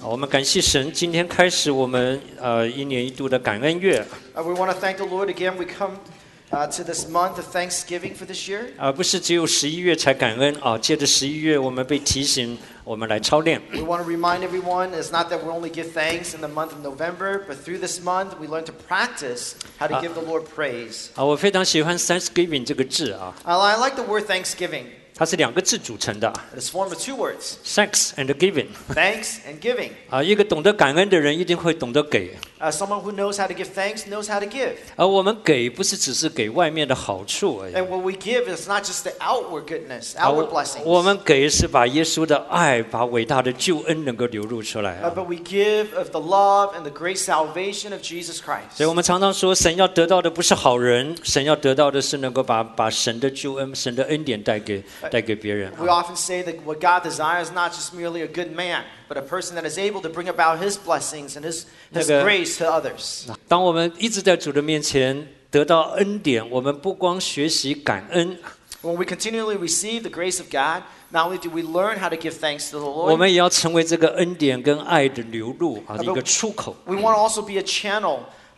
我们感谢神，今天开始我们一年一度的感恩月。 We want to thank the Lord again. We come to this month of Thanksgiving for this year. 不是只有11月才感恩啊，借着11月我们被提醒，我们来操练。 We want to remind everyone it's not that we only give thanks in the month of November, but through this month we learn to practice how to give the Lord praise. 我非常喜欢 Thanksgiving 这个字啊。 I like the word Thanksgiving. 它是2个字组成的 It is formed of 2 words. Thanks and giving. Thanks and giving. 一个懂得感恩的人一定会懂得给。 Someone who knows how to give thanks knows how to give. 我们给不是只是给外面的好处而已。 And what we give is not just the outward goodness, outward blessings. 我们给是把耶稣的爱，把伟大的救恩能够流露出来。 But we give of the love and the great salvation of Jesus Christ. 所以我们常常说，神要得到的不是好人，神要得到的是能够把神的救恩、神的恩典带给别人。 We often say that what God desires is not just merely a good man, but a person that is able to bring about His blessings and His grace to others. 当我们一直在主的面前得到恩典，我们不光学习感恩。 When we continually receive the grace of God, not only do we learn how to give thanks to the Lord, 我们也要成为这个恩典跟爱的流露一个出口。 We want to also be a channel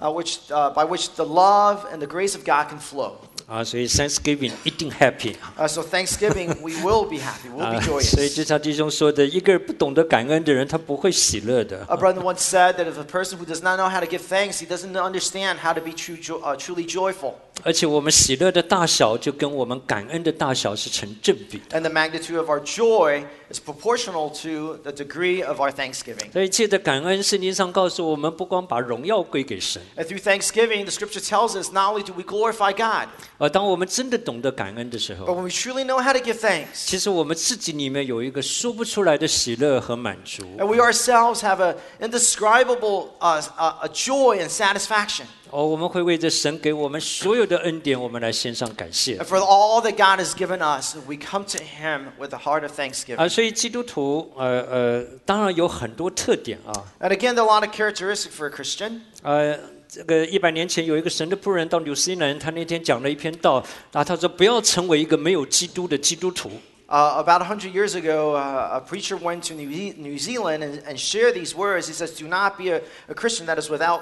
by which the love and the grace of God can flow. 所以 Thanksgiving 一定 happy。 So Thanksgiving, we will be happy, we will be joyous. 所以就像弟兄说的，一个不懂得感恩的人，他不会喜乐的。 A brother once said that if a person who does not know how to give thanks, he doesn't understand how to be truly joyful. 而且我们喜乐的大小就跟我们感恩的大小是成正比的。 And the magnitude of our joy is proportional to the degree of our thanksgiving. 所以借着感恩，圣经上告诉我们，不光把荣耀归给神。 And through thanksgiving, the Scripture tells us not only do we glorify God, 当我们真的懂得感恩的时候， but when we truly know how to give thanks, 其实我们自己里面有一个说不出来的喜乐和满足。 and we ourselves have an indescribable a joy and satisfaction. 我们会为着神给我们所有的恩典，我们来献上感谢。 And for all that God has given us, we come to Him with a heart of thanksgiving. 所以基督徒当然有很多特点啊。 And again, there are a lot of characteristics for a Christian. 这个100年前有一个神的仆人到纽西兰，他那天讲了一篇道，他说不要成为一个没有基督的基督徒。 About 100 years ago, a preacher went to New Zealand and shared these words. He says, "Do not be a Christian that is without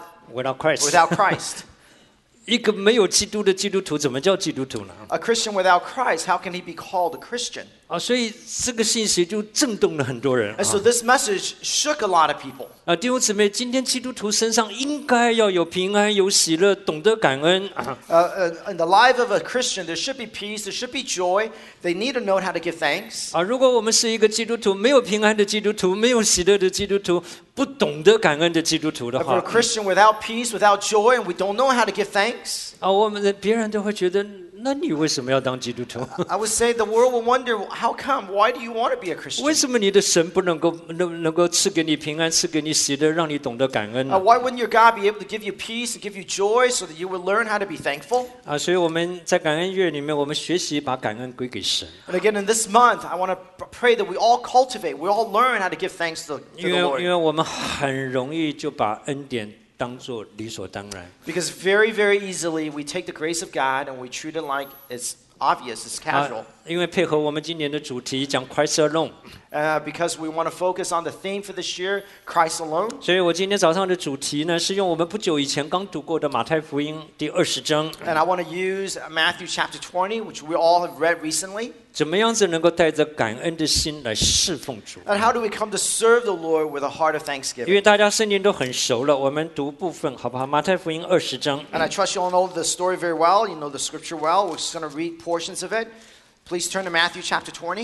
Christ." 一个没有基督的基督徒怎么叫基督徒呢？ A Christian without Christ, how can he be called a Christian? 所以这个信息就震动了很多人。 And so this message shook a lot of people. 弟兄姊妹，今天基督徒身上应该要有平安、有喜乐，懂得感恩。 In the life of a Christian, there should be peace, there should be joy. They need to know how to give thanks. 如果我们是一个基督徒，没有平安的基督徒，没有喜乐的基督徒，不懂得感恩的基督徒的 If 话， we're a Christian without peace, without joy, and we don't know how to give thanks, 我们别人都会觉得，那你为什么要当基督徒？ I would say the world will wonder, how come? Why do you want to be a 为 Christian? 什么你的神不能够赐给你平安，赐给你喜乐，让你懂得感恩呢？ Why wouldn't your God be able to give you peace and give you joy so that you would learn how to be thankful? 所以我们在感恩月里面，我们学习把感恩归给神。 And again, in this month, I want to pray that we all cultivate, we all learn how to give thanks to the 因 Lord. 为我们很容易就把恩典当作理所当然。 Because very, very easily we take the grace of God and we treat it like it's obvious, it's casual. 因为配合我们今年的主题讲 Christ alone， Because we want to focus on the theme for this year, Christ alone. 所以我今天早上的主题呢，是用我们不久以前刚读过的马太福音第20章， And I want to use Matthew chapter 20, which we all have read recently. 怎么样子能够带着感恩的心来侍奉主？ And how do we come to serve the Lord with a heart of 因为 thanksgiving? 大家圣经都很熟了，我们读部分好不好？马太福音20章。 And I trust you all know the story very well. You know the scripture well. We're just going to read portions of it. Please turn to Matthew chapter 20.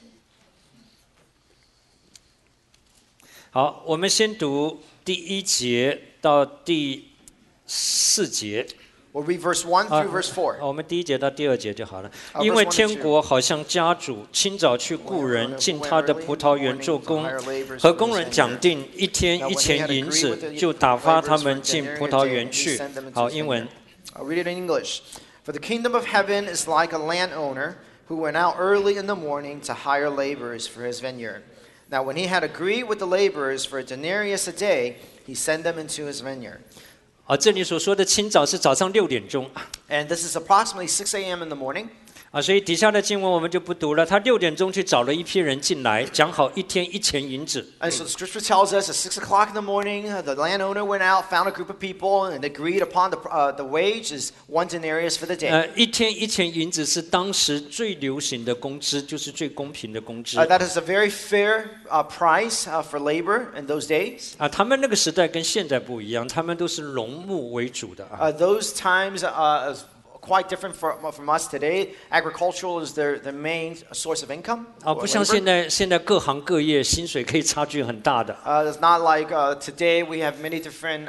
好，我们先读第1节到第4节。 We'll read verse 1 through verse 4. 我们第1节到第2节就好了。 verse 因为 1 天国好像家主清早去雇人进他的葡萄园做工，和工人讲定一天1钱银子，就打发他们进葡萄园去。好，英文。 I'll read it in English. For the kingdom of heaven is like a landowner who went out early in the morning to hire laborers for his vineyard. Now when he had agreed with the laborers for a denarius a day, he sent them into his vineyard. 这里所说的清早是早上6点钟。 And this is approximately 6 a.m. in the morning. 所以底下的经文我们就不读了。他6点钟去找了一批人进来，讲好1天1钱银子。 And so the scripture tells us at 6 o'clock in the morning, the landowner went out, found a group of people, and agreed upon the wage is 1 denarius for the day. 1天1钱银子是当时最流行的工资，就是最公平的工资。 That is a very fair price for labor in those days. 他们那个时代跟现在不一样，他们都是农牧为主的。 Those times is quite different from us today. Agricultural is their main source of income. 不像现在各行各业薪水可以差距很大的。 It's not like today we have many different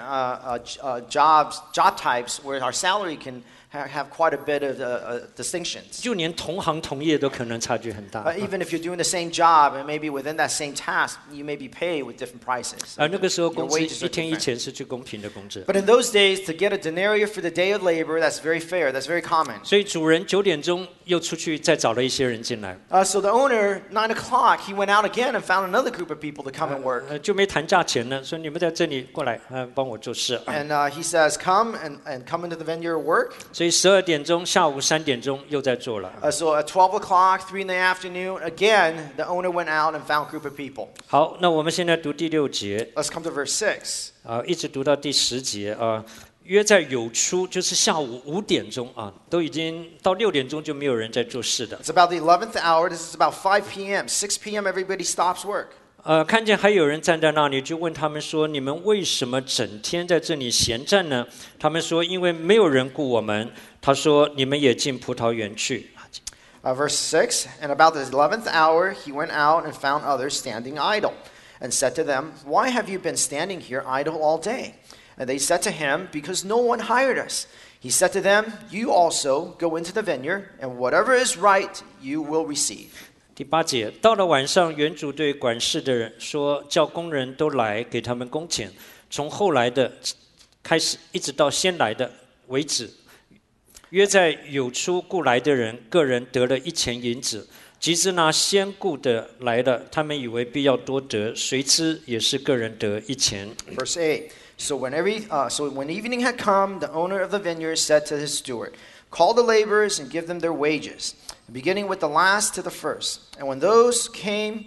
job types where our salary can have quite a bit of distinctions. 就连同行同业都可能差距很大。 Even if you're doing the same job and maybe within that same task, you may be paid with different prices. 那个时候工资1天1钱是最公平的工资。 But in those days, to get a denarius for the day of labor, that's very fair. That's very common. 所以主人9点钟又出去再找了一些人进来。 So the owner, 9 o'clock, he went out again and found another group of people to come and work. 就没谈价钱呢，说你们在这里过来，帮我做事。 And he says, come and come into the vineyard work. 所以12点钟，下午3点钟又在做了。 So at 12 o'clock, 3 in the afternoon, again, the owner went out and found a group of people. 好，那我们现在读第6节。 Let's come to verse 6. 一直读到第10节约在酉初，就是下午5点钟都已经到6点钟就没有人在做事的。 It's about the 11th hour. This is about 5 p.m. 6 p.m. everybody stops work. 看见还有人站在那里，就问他们说：“你们为什么整天在这里闲站呢？”他们说：“因为没有人雇我们。”他说：“你们也进葡萄园去。” Verse 6, and about the 11th hour he went out and found others standing idle, and said to them, Why have you been standing here idle all day? And they said to him, Because no one hired us. He said to them, You also go into the vineyard, and whatever is right you will receive. 第8节，到了晚上，园主对管事的人说：“叫工人都来，给他们工钱，从后来的开始，一直到先来的为止。约在酉初雇来的人，个人得了1钱银子。及至那先雇的来了，他们以为必要多得，谁知也是个人得1钱。” Verse 8. So when evening had come, the owner of the vineyard said to his steward, Call the laborers and give them their wages, beginning with the last to the first. And when those came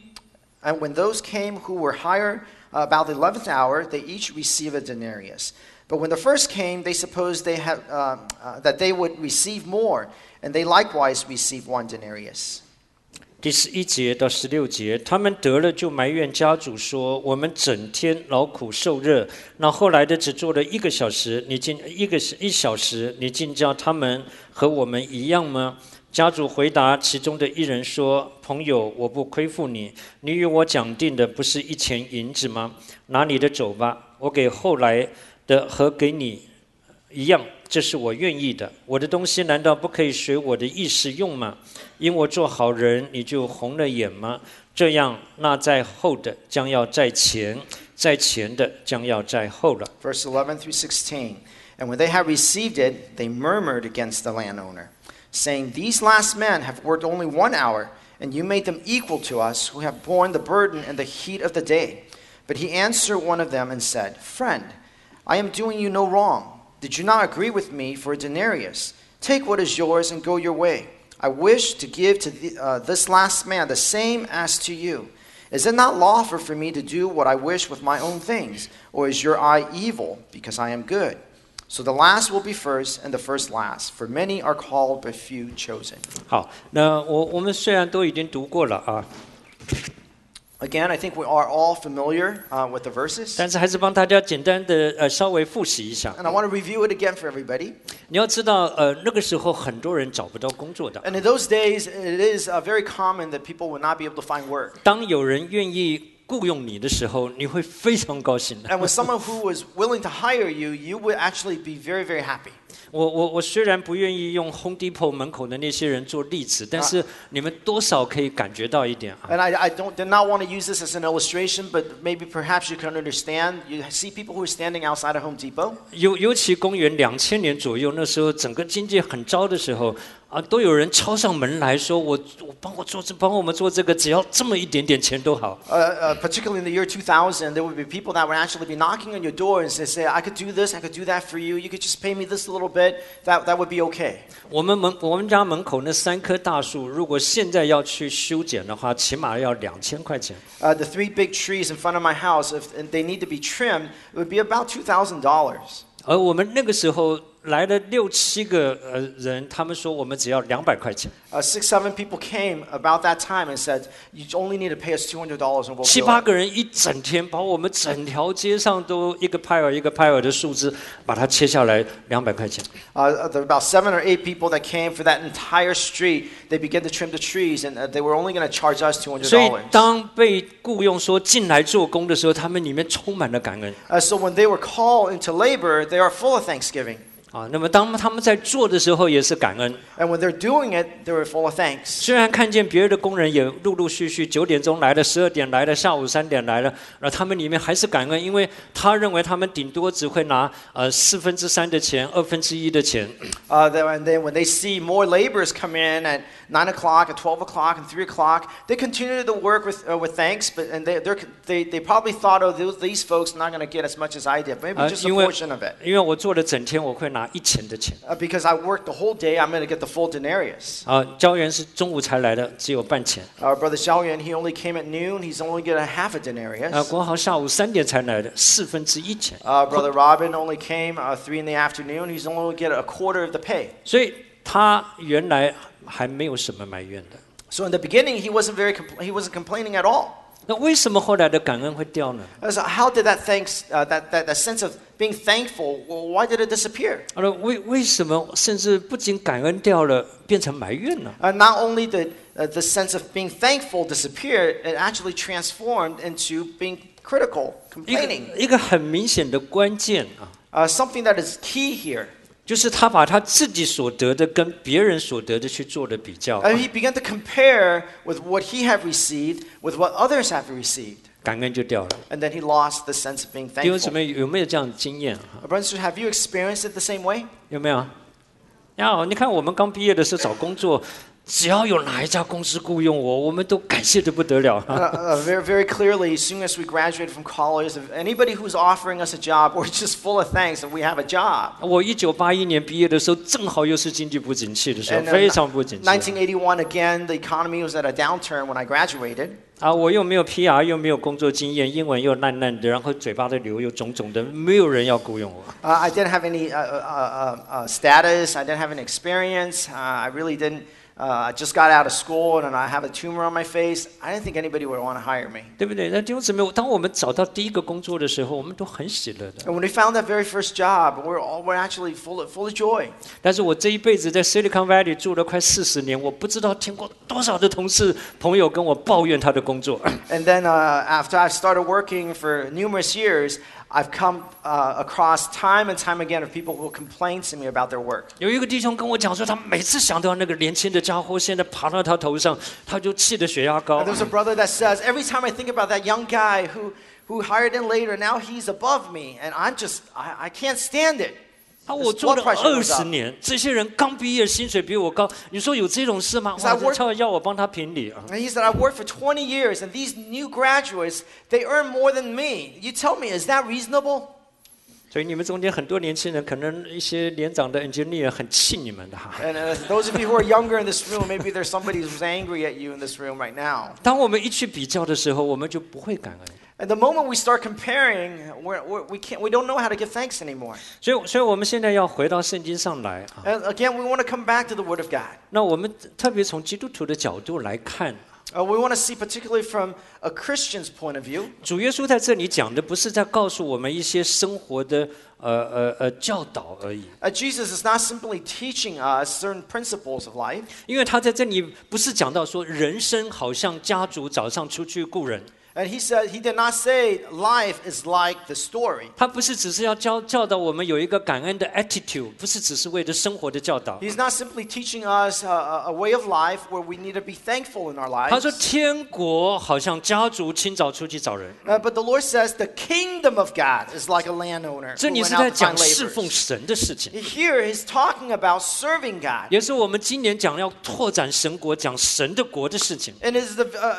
who were hired about the 11th hour, they each received a denarius. But when the first came, they supposed that they would receive more, and they likewise received 1 denarius. 第11节到16节，他们得了就埋怨家主说：“我们整天劳苦受热，那后来的只做了1个小时，你竟1小时，你竟叫他们和我们一样吗？”家主回答其中的一人说：“朋友，我不亏负你，你与我讲定的不是1钱银子吗？拿你的走吧，我给后来的和给你一样，这是我愿意的。我的东西难道不可以随我的意思用吗？因我做好人，你就红了眼吗？这样，那在后的将要在前，在前的将要在后了。” Verse 11 through 16. And when they had received it, they murmured against the landowner, saying, These last men have worked only 1 hour, and you made them equal to us, who have borne the burden and the heat of the day. But he answered one of them and said, Friend, I am doing you no wrong. Did you not agree with me for a denarius? Take what is yours and go your way. I wish to give to this last man the same as to you. Is it not lawful for me to do what I wish with my own things? Or is your eye evil because I am good? So the last will be first and the first last. For many are called but few chosen. 好，那我们虽然都已经读过了 Again, I think we are all familiar with the verses. 但是还是帮大家简单的稍微复习一下。 And I want to review it again for everybody. 你要知道，那个时候很多人找不到工作的。 And in those days, it is very common that people would not be able to find work. 当有人愿意雇佣你的时候，你会非常高兴的。 And when someone who was willing to hire you, you would actually be very, very happy. 我虽然不愿意用 Home Depot 门口的那些人做例子，但是你们多少可以感觉到一点啊。 And I did not want to use this as an illustration, but maybe perhaps you can understand. You see people who are standing outside of Home Depot. 尤其公元2000年左右，那时候整个经济很糟的时候， 都有人敲上门来说，我帮我们做这个，只要这么一点点钱都好。 Particularly in the year 2000, there would be people that would actually be knocking on your door and say, I could do this, I could do that for you. You could just pay me this a little bit. That would be okay. 我们家门口那3棵大树，如果现在要去修剪的话，起码要2000块钱。 The 3 big trees in front of my house, if they need to be trimmed, it would be about $2,000. 而我们那个时候来了6、7个人，他们说我们只要200块钱。 6, 7 people came about that time and said, "You only need to pay us $200 and we'll 7、 do 8 it." 个人一整天把我们整条街上都一个拍尔的树枝，把它切下来200块钱。 There were about 7 or 8 people that came for that entire street. They began to trim the trees, and they were only going to charge us 所以 $200. 当被雇用说进来做工的时候，他们里面充满了感恩。 So when they were called into labor, they are full of thanksgiving. 那么当他们在做的时候也是感恩。 And when they're doing it, they were full of thanks. 虽然看见别的工人也陆陆续续9点钟来了，12点来了，下午3点来了，他们里面还是感恩，因为他认为他们顶多只会拿3/4的钱，1/2的钱。 And then when they see more laborers come in at 9 o'clock, at 12 o'clock, and 3 o'clock, they continue to work with thanks, and they probably thought, oh, these folks are not going to get as much as I did, maybe just a portion of it. 因为我做了整天，我会拿1000的钱。 Because I worked the whole day, I'm going to get the full denarius. 教员是中午才来的，只有半钱。 Our brother Xiaoyan, he only came at noon, he's only getting half a denarius. 国豪下午3点才来的，1/4钱。 Brother Robin only came 3 in the afternoon, he's only getting a quarter of the pay. 所以他原来还没有什么埋怨的。 So in the beginning, he wasn't complaining at all. 那为什么后来的感恩会掉呢？ So how did that sense of being thankful, why did it disappear? 为什么甚至不仅感恩掉了，变成埋怨了？ Not only did the sense of being thankful disappear, it actually transformed into being critical, complaining. 一个很明显的关键 Something that is key here. 就是他把他自己所得的跟别人所得的去做了比较。 He began to compare with what he had received with what others have received. 感恩就掉了。 And then he lost the sense of being 弟兄姊 thankful. 妹有没有这样的经验？ Brothers and sisters, have you experienced it the same way? 有没有？你看我们刚毕业的时候找工作，只要有哪一家公司雇佣我，我们都感谢得不得了。 Very, very clearly, as soon as we graduated from college, if anybody who's offering us a job, we're just full of thanks that we have a job. 我1981年毕业的时候，正好又是经济不景气的时候， And 非常不景气。 1981 again, the economy was at a downturn when I graduated. 我又没有 PR， 又没有工作经验，英文又烂烂的，然后嘴巴的瘤又肿肿的，没有人要雇佣我。 I didn't have any status. I didn't have any experience. I really didn't. I just got out of school and I have a tumor on my face. I didn't think anybody would want to hire me. 对不对？那弟兄姊妹，当我们找到第一个工作的时候，我们都很喜乐的。 And when we found that very first job, we're actually full of joy. 但是我这一辈子在 Silicon Valley 住了快40年，我不知道听过多少的同事朋友跟我抱怨他的工作。 And then after I started working for numerous years, I've come across time and time again of people who complain to me about their work. 有一个弟兄跟我讲说，他每次想到那个年轻的家伙现在爬到他头上，他就气得血压高。 And there's a brother that says, every time I think about that young guy who hired in later, now he's above me, and I can't stand it. 我做了20年，这些人刚毕业，薪水比我高，你说有这种事吗？要我帮他评理啊！ And he said, I've worked for 20 years, and these new graduates, they earn more than me. You tell me, is that reasonable? 所以你们中间很多年轻人，可能一些年长的 engineer 很气你们的哈。 And those of you who are younger in this room, maybe there's somebody who's angry at you in this room right now. 当我们一去比较的时候，我们就不会感恩。 And the moment we start comparing, we don't know how to give thanks anymore. 所以我们现在要回到圣经上来啊。 And again, we want to come back to the Word of God. 那我们特别从基督徒的角度来看。 We want to see particularly from a Christian's point of view. 主耶稣在这里讲的不是在告诉我们一些生活的教导而已。 Jesus is not simply teaching us certain principles of life. 因为他在这里不是讲到说人生好像家族早上出去雇人。 And he said he did not say life is like the story. 他不是只是要教导我们有一个感恩的 attitude， 不是只是为了生活的教导。 He's not simply teaching us a way of life where we need to be thankful in our 他说 lives. 天国好像家族清早出去找人， But the Lord says the kingdom of God is like a landowner 这 who 里 went 是在 out to 讲 find 侍奉 laborers. 神的事情， Here he's talking about serving God. 也是我们今年讲要拓展神国，讲神的国的事情。 And is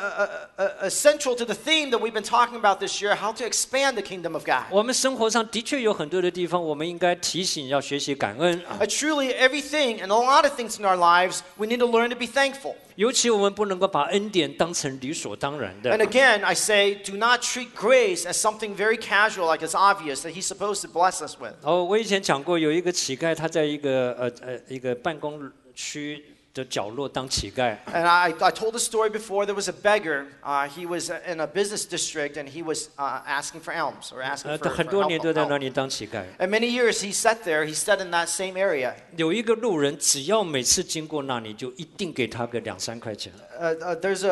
central to the theme that we've been talking about this year, how to expand the kingdom of God. 我们生活上的确有很多的地方，我们应该提醒要学习感恩啊。 Truly, everything and a lot of things in our lives, we need to learn to be thankful. 尤其我们不能够把恩典当成理所当然 And 的。 again, I say, do not treat grace as something very casual, like it's obvious that he's supposed to bless us with. 我以前讲过，有一个乞丐，他在一个办公区的角落当乞丐。 And I told the story before. There was a beggar. He was in a business district, and he was asking for alms or asking for 很多年都在那 help. 里当乞丐。 And many years he sat there. He sat in that same area. 有一个路人，只要每次经过那里，就一定给他个2-3块钱。 There's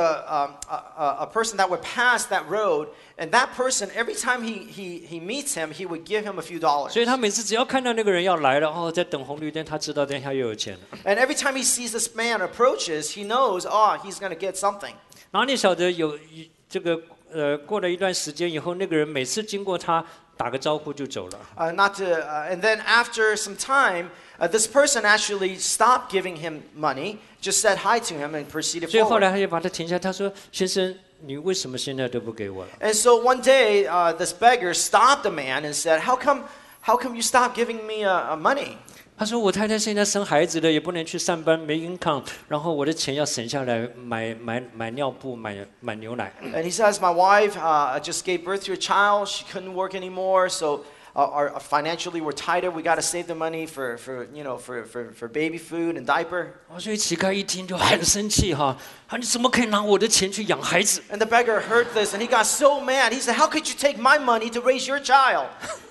a person that would pass that road, and that person, every time he meets him, he would give him a few dollars. 所以他每次只要看到那个人要来了，在等红绿灯，他知道等一下又有钱了。 And every time he sees this man approaches, he knows, he's going to get something. 然后你晓得有这个过了一段时间以后，那个人每次经过他打个招呼就走了。 And then after some time, this person actually stopped giving him money, just said hi to him and proceeded 所以后来 forward. 他就把他停下，他说：“先生，你为什么现在都不给我了？” And so one day, this beggar stopped the man and said, How come you stopped giving me money? 他说：“我太太现在生孩子了，也不能去上班，没 income， 然后我的钱要省下来买尿布、买牛奶。” And he says, My wife just gave birth to a child. She couldn't work anymore, so financially we're tighter. We got to save the money for baby food and diaper. 所以乞丐一听就很生气哈，你怎么可以拿我的钱去养孩子？ And the beggar heard this, and he got so mad. He said, How could you take my money to raise your child?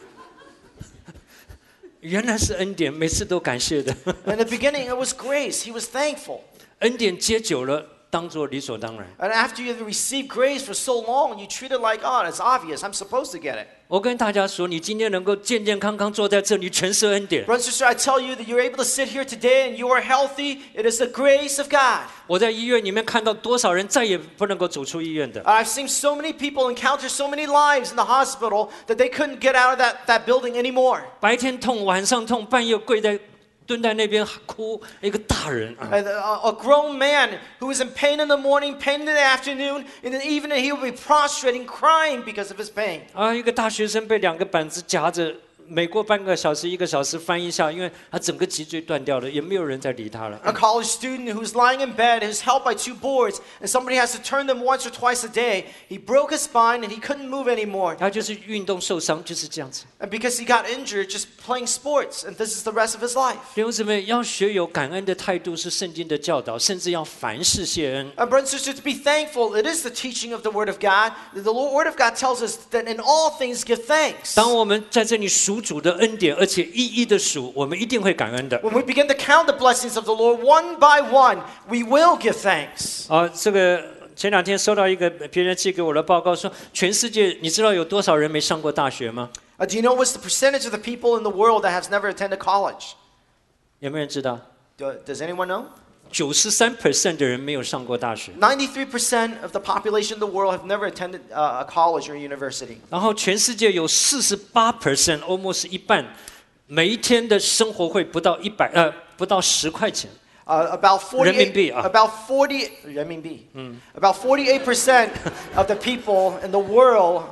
原来是恩典，每次都感谢的。 In the beginning, it was grace. He was thankful. 恩典接久了，当作理所当然。 And after you receive grace for so long, you treat it like, it's obvious. I'm supposed to get it. 我跟大家说，你今天能够健健康康坐在这里，全是恩典。 Brother and sister, I tell you that you're able to sit here today and you are healthy. It is the grace of God. 我在医院里面看到多少人再也不能够走出医院的。 I've seen so many people encounter so many lives in the hospital that they couldn't get out of that building anymore. 白天痛，晚上痛，半夜蹲在那边哭，一个大人啊， And a grown man who was in pain in the morning, pain in the afternoon, in the evening he would be prostrating, crying because of his pain. 一个大学生被2个板子夹着，每过半个小时、1个小时翻一下，因为他整个脊椎断掉了，也没有人再理他了。 A college student who's lying in bed, who's held by 2 boards, and somebody has to turn them once or twice a day. He broke his spine and he couldn't move anymore. 他就是运动受伤，就是这样子。 And because he got injured just playing sports, and this is the rest of his life. 弟兄姊妹，要学有感恩的态度是圣经的教导，甚至要凡事谢恩。 And brothers and sisters, to be thankful, it is the teaching of the Word of God. The Word of God tells us that in all things give thanks. 当我们在这里数主的恩典，而且一一的数，我们一定会感恩的。 When we begin to count the blessings of the Lord one by one, we will give thanks. 这个前2天收到一个别人寄给我的报告说，全世界你知道有多少人没上过大学吗？ Do you know what's the percentage of the people in the world that has never attended college? 有没有人知道？ Does anyone know? 93% 的人没有上过大学。 93% of the population in the world have never attended a college or a university. 然后全世界有48%，almost 一半，每一天的生活费不到10块钱。 About 48, 人民币， about 40, 人民币. About 48% of the people in the world,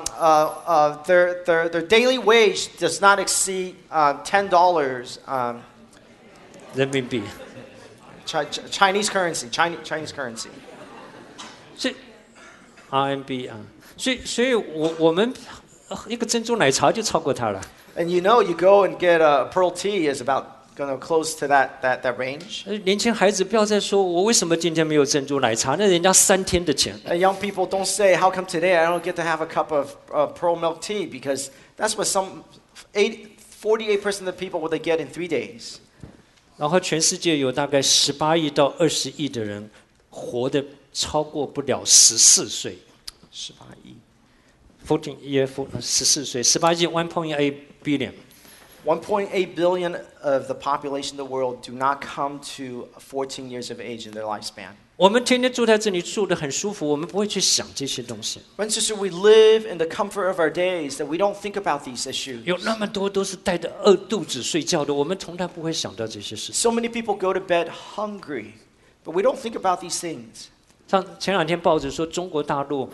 their daily wage does not exceed $10. 人民币。 Chinese currency. Chinese currency. 所以 RMB 所以我们一个珍珠奶茶就超过它了。 And you know, you go and get a pearl tea is about close to that range. 年轻孩子不要再说我为什么今天没有珍珠奶茶，那人家3天的钱。 And young people don't say, how come today I don't get to have a cup of pearl milk tea? Because that's what 48% of the people what they get in 3 days. 然后全世界有大概18亿到20亿的人活得超过不了14岁。 18亿。 14 year 14岁18亿 1.8 billion。 1.8 billion of the population of the world do not come to 14 years of age in their lifespan. 我们天天住在这里住得很舒服，我们不会去想这些东西。 Brothers and sisters, we live in the comfort of our days that we don't think about these issues. 有那么多都是带着饿肚子睡觉的，我们从来不会想到这些事情。 So many people go to bed hungry, but we don't think about these things. 像前两天报纸说，中国大陆，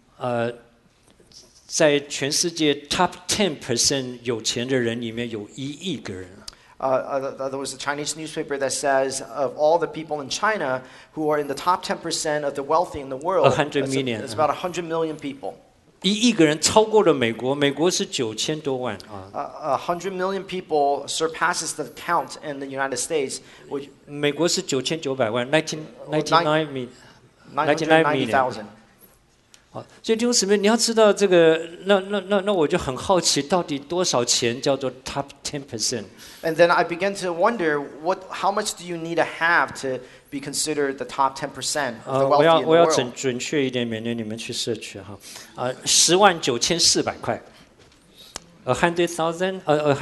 在全世界 top 10% 有钱的人里面有1亿个人。 There was a Chinese newspaper that says of all the people in China who are in the top 10% of the wealthy in the world, 100 million. it's about 100 million people. 1亿个人超过了美国，美国是9000多万啊， 100 million people surpasses the count in the United States, which 美国是9900万，99 990,000. 好，所以弟兄姊妹，你要知道这个，那我就很好奇，到底多少钱叫做 top 10%？ And then I began to wonder, how much do you need to have to be considered the top 10% of the 我 wealthy 要 in the 我要 world? 准确一点，免得你们去社区哈。109400块，109,400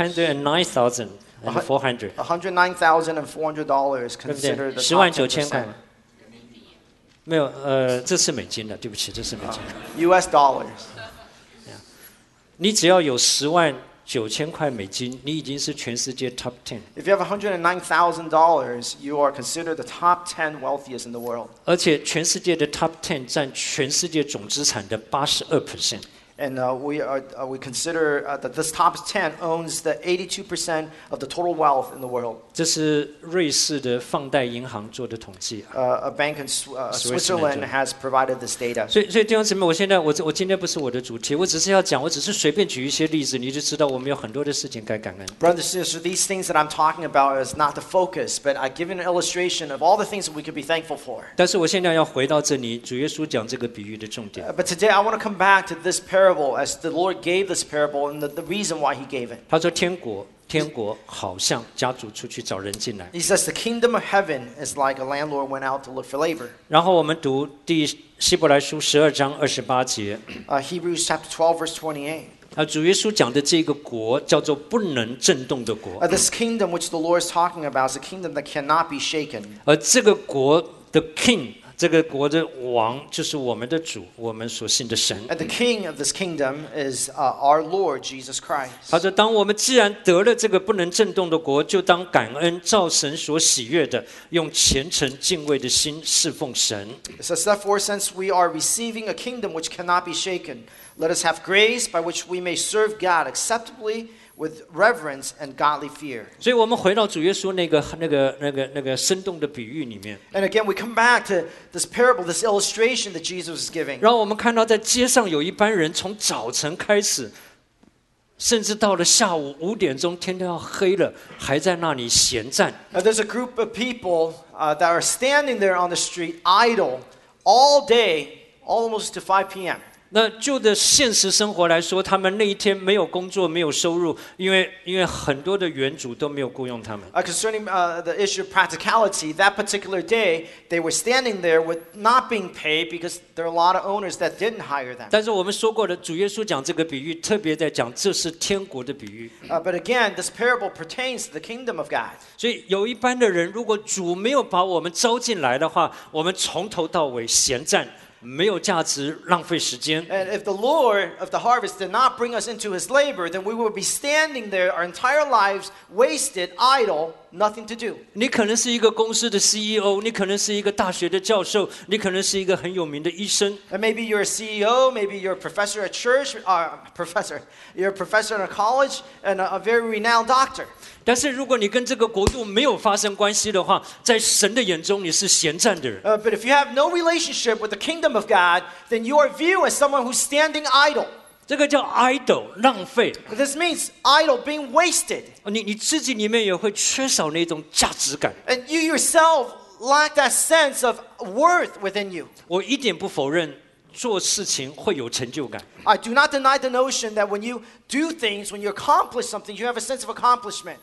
$109,400 considered the 10 top 万9千 10%. 块。没有，这是美金的，对不起，这是美金的。 US dollars. 你只要有10万9千块美金，你已经是全世界 top 10。 If you have $109,000, you are considered the top 10 wealthiest in the world. 而且全世界的 top 10占全世界总资产的82%。 And we consider that this top 10 owns the 82% of the total wealth in the world. 这是瑞士的放贷银行做的统计。 A bank in Switzerland has provided this data. 所以弟兄姊妹，我今天不是我的主题，我只是随便举一些例子，你就知道我们有很多的事情该感恩。 Brothers and sisters, these things that I'm talking about is not the focus, but I give you an illustration of all the things that we could be thankful for. 但是我现在要回到这里，主耶稣讲这个比喻的重点。 But today I want to come back to this parable as the Lord gave this parable and the reason why he gave it. 他说天国好像家主出去找人进来。 He says the kingdom of heaven is like a landlord went out to look for labor. 然后我们读希伯来书12章28节。 Hebrews chapter 12 verse 28. 主耶稣讲的这个国叫做不能震动的国。 This kingdom which the Lord is talking about is a kingdom that cannot be shaken. 而这个国的 king， 这个国的王就是我们的主，我们所信的神。 And the king of this kingdom is our Lord Jesus Christ. 他说：“当我们既然得了这个不能震动的国，就当感恩，照神所喜悦的，用虔诚敬畏的心侍奉神。” It says, therefore, since we are receiving a kingdom which cannot be shaken, let us have grace by which we may serve God acceptably with reverence and godly fear. 所以我们回到主耶稣那个生动的比喻里面， And again, we come back to this parable, this illustration that Jesus is giving. 然后我们看到在街上有一班人从早晨开始，甚至到了下午5点钟，天都要黑了，还在那里闲站。 There's a group of people that are standing there on the street idle all day, almost to 5 p.m. 那就的现实生活来说，他们那一天没有工作，没有收入，因为很多的原主都没有雇佣他们。 Concerning the issue of practicality, that particular day, they were standing there with not being paid because there are a lot of owners that didn't hire them. 但是我们说过的，主耶稣讲这个比喻，特别在讲这是天国的比喻。 But again, this parable pertains to the kingdom of God. 所以有一般的人，如果主没有把我们招进来的话，我们从头到尾闲站。没有价值，浪费时间。 And if the Lord of the harvest did not bring us into his labor, then we would be standing there our entire lives, wasted, idle, nothing to do. 你可能是一个公司的 CEO， 你可能是一个大学的教授，你可能是一个很有名的医生。 And maybe you're a CEO, maybe you're a professor at church, you're a professor in a college, and a very renowned doctor. 但是如果你跟这个国度没有发生关系的话，在神的眼中你是闲站的人。 But if you have no relationship with the kingdom of God, then you are viewed as someone who's standing idle. 这个叫 idle， 浪费。 This means idle, being wasted. 你自己里面也会缺少那种价值感。 And you yourself lack that sense of worth within you. 我一点不否认做事情会有成就感。 I do not deny the notion that when you do things, when you accomplish something, you have a sense of accomplishment.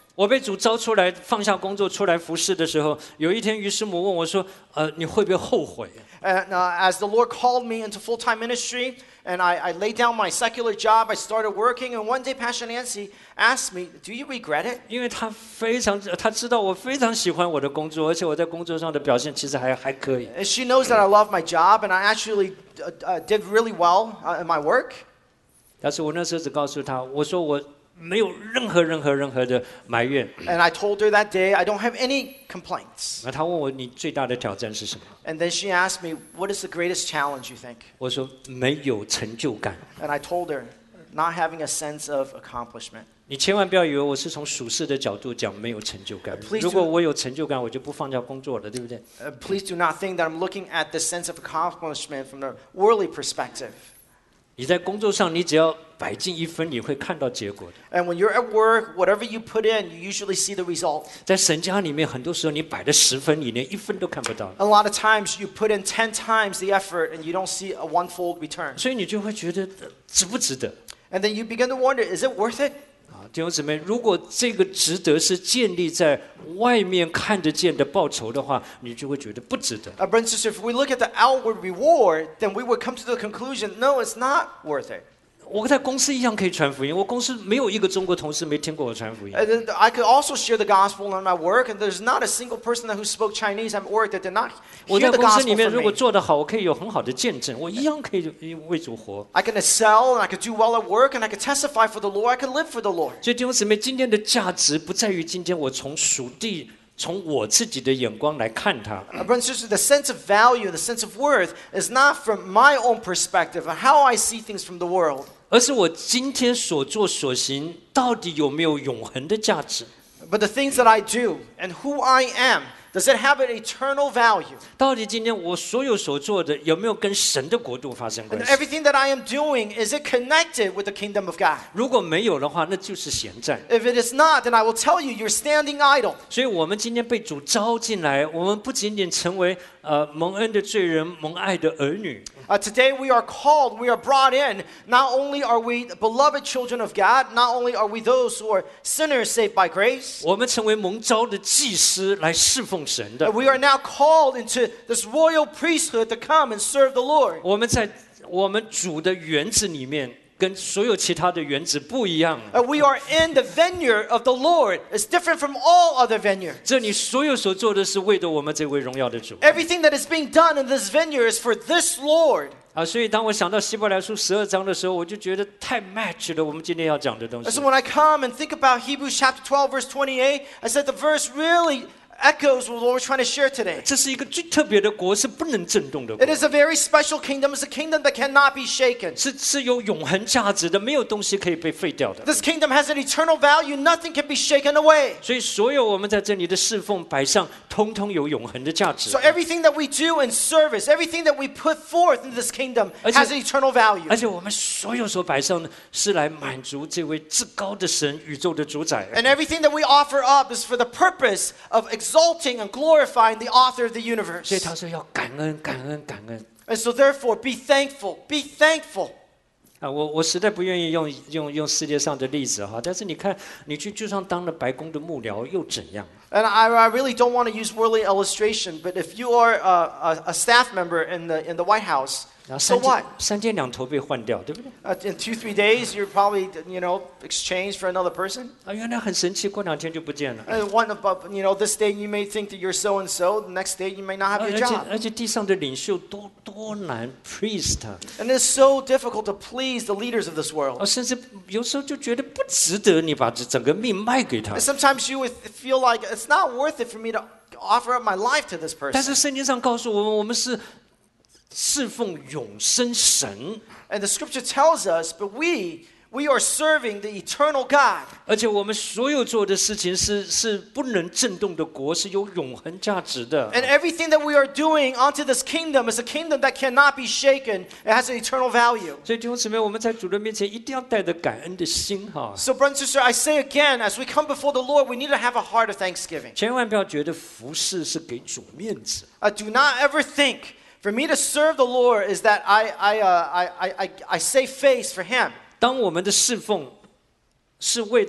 我被主招出来，放下工作出来服侍的时候，有一天于师母问我说：“你会不会后悔？” And as the Lord called me into full-time ministry, and I laid down my secular job, I started working, and one day Pastor Nancy asked me, "Do you regret it?" 因为他知道我非常喜欢我的工作，而且我在工作上的表现其实还可以。 And she knows that I love my job, and I actually did really well in my work. 但是我那时候只告诉他，我说我没有任何的埋怨。 And I told her that day, I don't have any complaints. 那他问我你最大的挑战是什么？ And then she asked me, "What is the greatest challenge you think?" 我说没有成就感。 And I told her, not having a sense of accomplishment. 你千万不要以为我是从属世的角度讲没有成就感。如果我有成就感，我就不放下工作了，对不对？ Please do not think that I'm looking at the sense of accomplishment from the worldly perspective. 你在工作上，你只要摆进1分，你会看到结果的。 And when you're at work, whatever you put in, you usually see the result. 在神家里面，很多时候你摆了10分，你连1分都看不到。 A lot of times you put in 10 times the effort and you don't see a one-fold return. 所以你就会觉得值不值得？ And then you begin to wonder, is it worth it? 弟兄姊妹，如果这个值得是建立在外面看得见的报酬的话，你就会觉得不值得。 Brothers and sisters, if we look at the outward reward, then we would come to the conclusion, no, it's not worth it. 我在公司一样可以传福音，我公司没有一个中国同事没听过我传福音。 And then I could also share the gospel in my work, and there's not a single person who spoke Chinese at work that did not 我 hear 在 the 公司 gospel 里面 from 如果 me. 做得好，我可以有很好的见证，我一样可以为主活。 I can excel, and I could do well at work, and I could testify for the Lord. I could live for the Lord. 所以弟兄姊妹，今天的价值不在于今天我从属地、从我自己的眼光来看它， Brothers and sisters, the sense of value, the sense of worth is not from my own perspective, or how I see things from the world. 而是我今天所做所行到底有没有永恒的价值？ But the things that I do and who I am, does it have an eternal value? 到底今天我所有所做的有没有跟神的国度发生 And 关系？ everything that I am doing, is it connected with the kingdom of God? 如果没有的话，那就是闲在。 If it is not, then I will tell you, you're standing idle. 所以，我们今天被主招进来，我们不仅仅成为蒙恩的罪人、蒙爱的儿女， Today we are called, we are brought in. Not only are we beloved children of God, not only are we those who are sinners saved by grace, 我们成为蒙召的祭司来侍奉神的。 we are now called into this royal priesthood to come and serve the Lord. 我们在我们主的园子里面，跟所有其他的园子不一样。 We are in the vineyard of the Lord. It's different from all other vineyards. 这里所有所做的是为了我们这位荣耀的主。 Everything that is being done in this vineyard is for this Lord. 所以当我想到希伯来书12章的时候，我就觉得太 match 了我们今天要讲的东 And 西 so。when I come and think about Hebrews chapter 12, verse 28, I said the verse really echoes what we're trying to share today. 这是一个最特别的国，是不能震动的国 It，is a very special kingdom. It's a kingdom that cannot be shaken. 是有永恒价值的，没有东西可以被废掉的。 This kingdom has an eternal value. Nothing can be shaken away. 所以所有我们在这里的侍奉摆上，通通有永恒的价值 So。everything that we do in service, everything that we put forth in this kingdom has an eternal value. 而且我们所有所摆上的，是来满足这位至高的神、宇宙的主宰。 And everything that we offer up is for the purpose of exalting and glorifying the author of the 所以 universe. 他说要感恩、感恩、感恩。 And so therefore, be thankful. Be thankful. 我实在不愿意用世界上的例子哈，但是你看，你就算当了白宫的幕僚又怎样？ And I really don't want to use worldly illustration, but if you are a staff member in the White House, 然后 so what? 三天2头被换掉，对不对？ In 2-3 days, you're probably exchanged for another person. 原来很神奇，过2天就不见了。 And this day you may think that you're so and so. The next day you may not have your job. 而且地上的领袖多难 please 他， And it's so difficult to please the leaders of this world. 甚至有时候就觉得不值得你把整个命卖给他 And。sometimes you would feel like it's not worth it for me to offer up my life to this 但 person. 是圣经上告诉我们，我们是侍奉永生神， And the scripture tells us, but we are serving the eternal God. 而且我们所有做的事情是不能震动的国，是有永恒价值的。 And everything that we are doing onto this kingdom is a kingdom that cannot be shaken. It has an eternal value. 所以弟兄姊妹，我们在主的面前一定要带着感恩的心哈， So, brother and sister, I say again, as we come before the Lord, we need to have a heart of thanksgiving. 千万不要觉得服侍是给主面子。 Do not ever think for me to serve the Lord is that I save face for Him. 当我们的侍奉是为了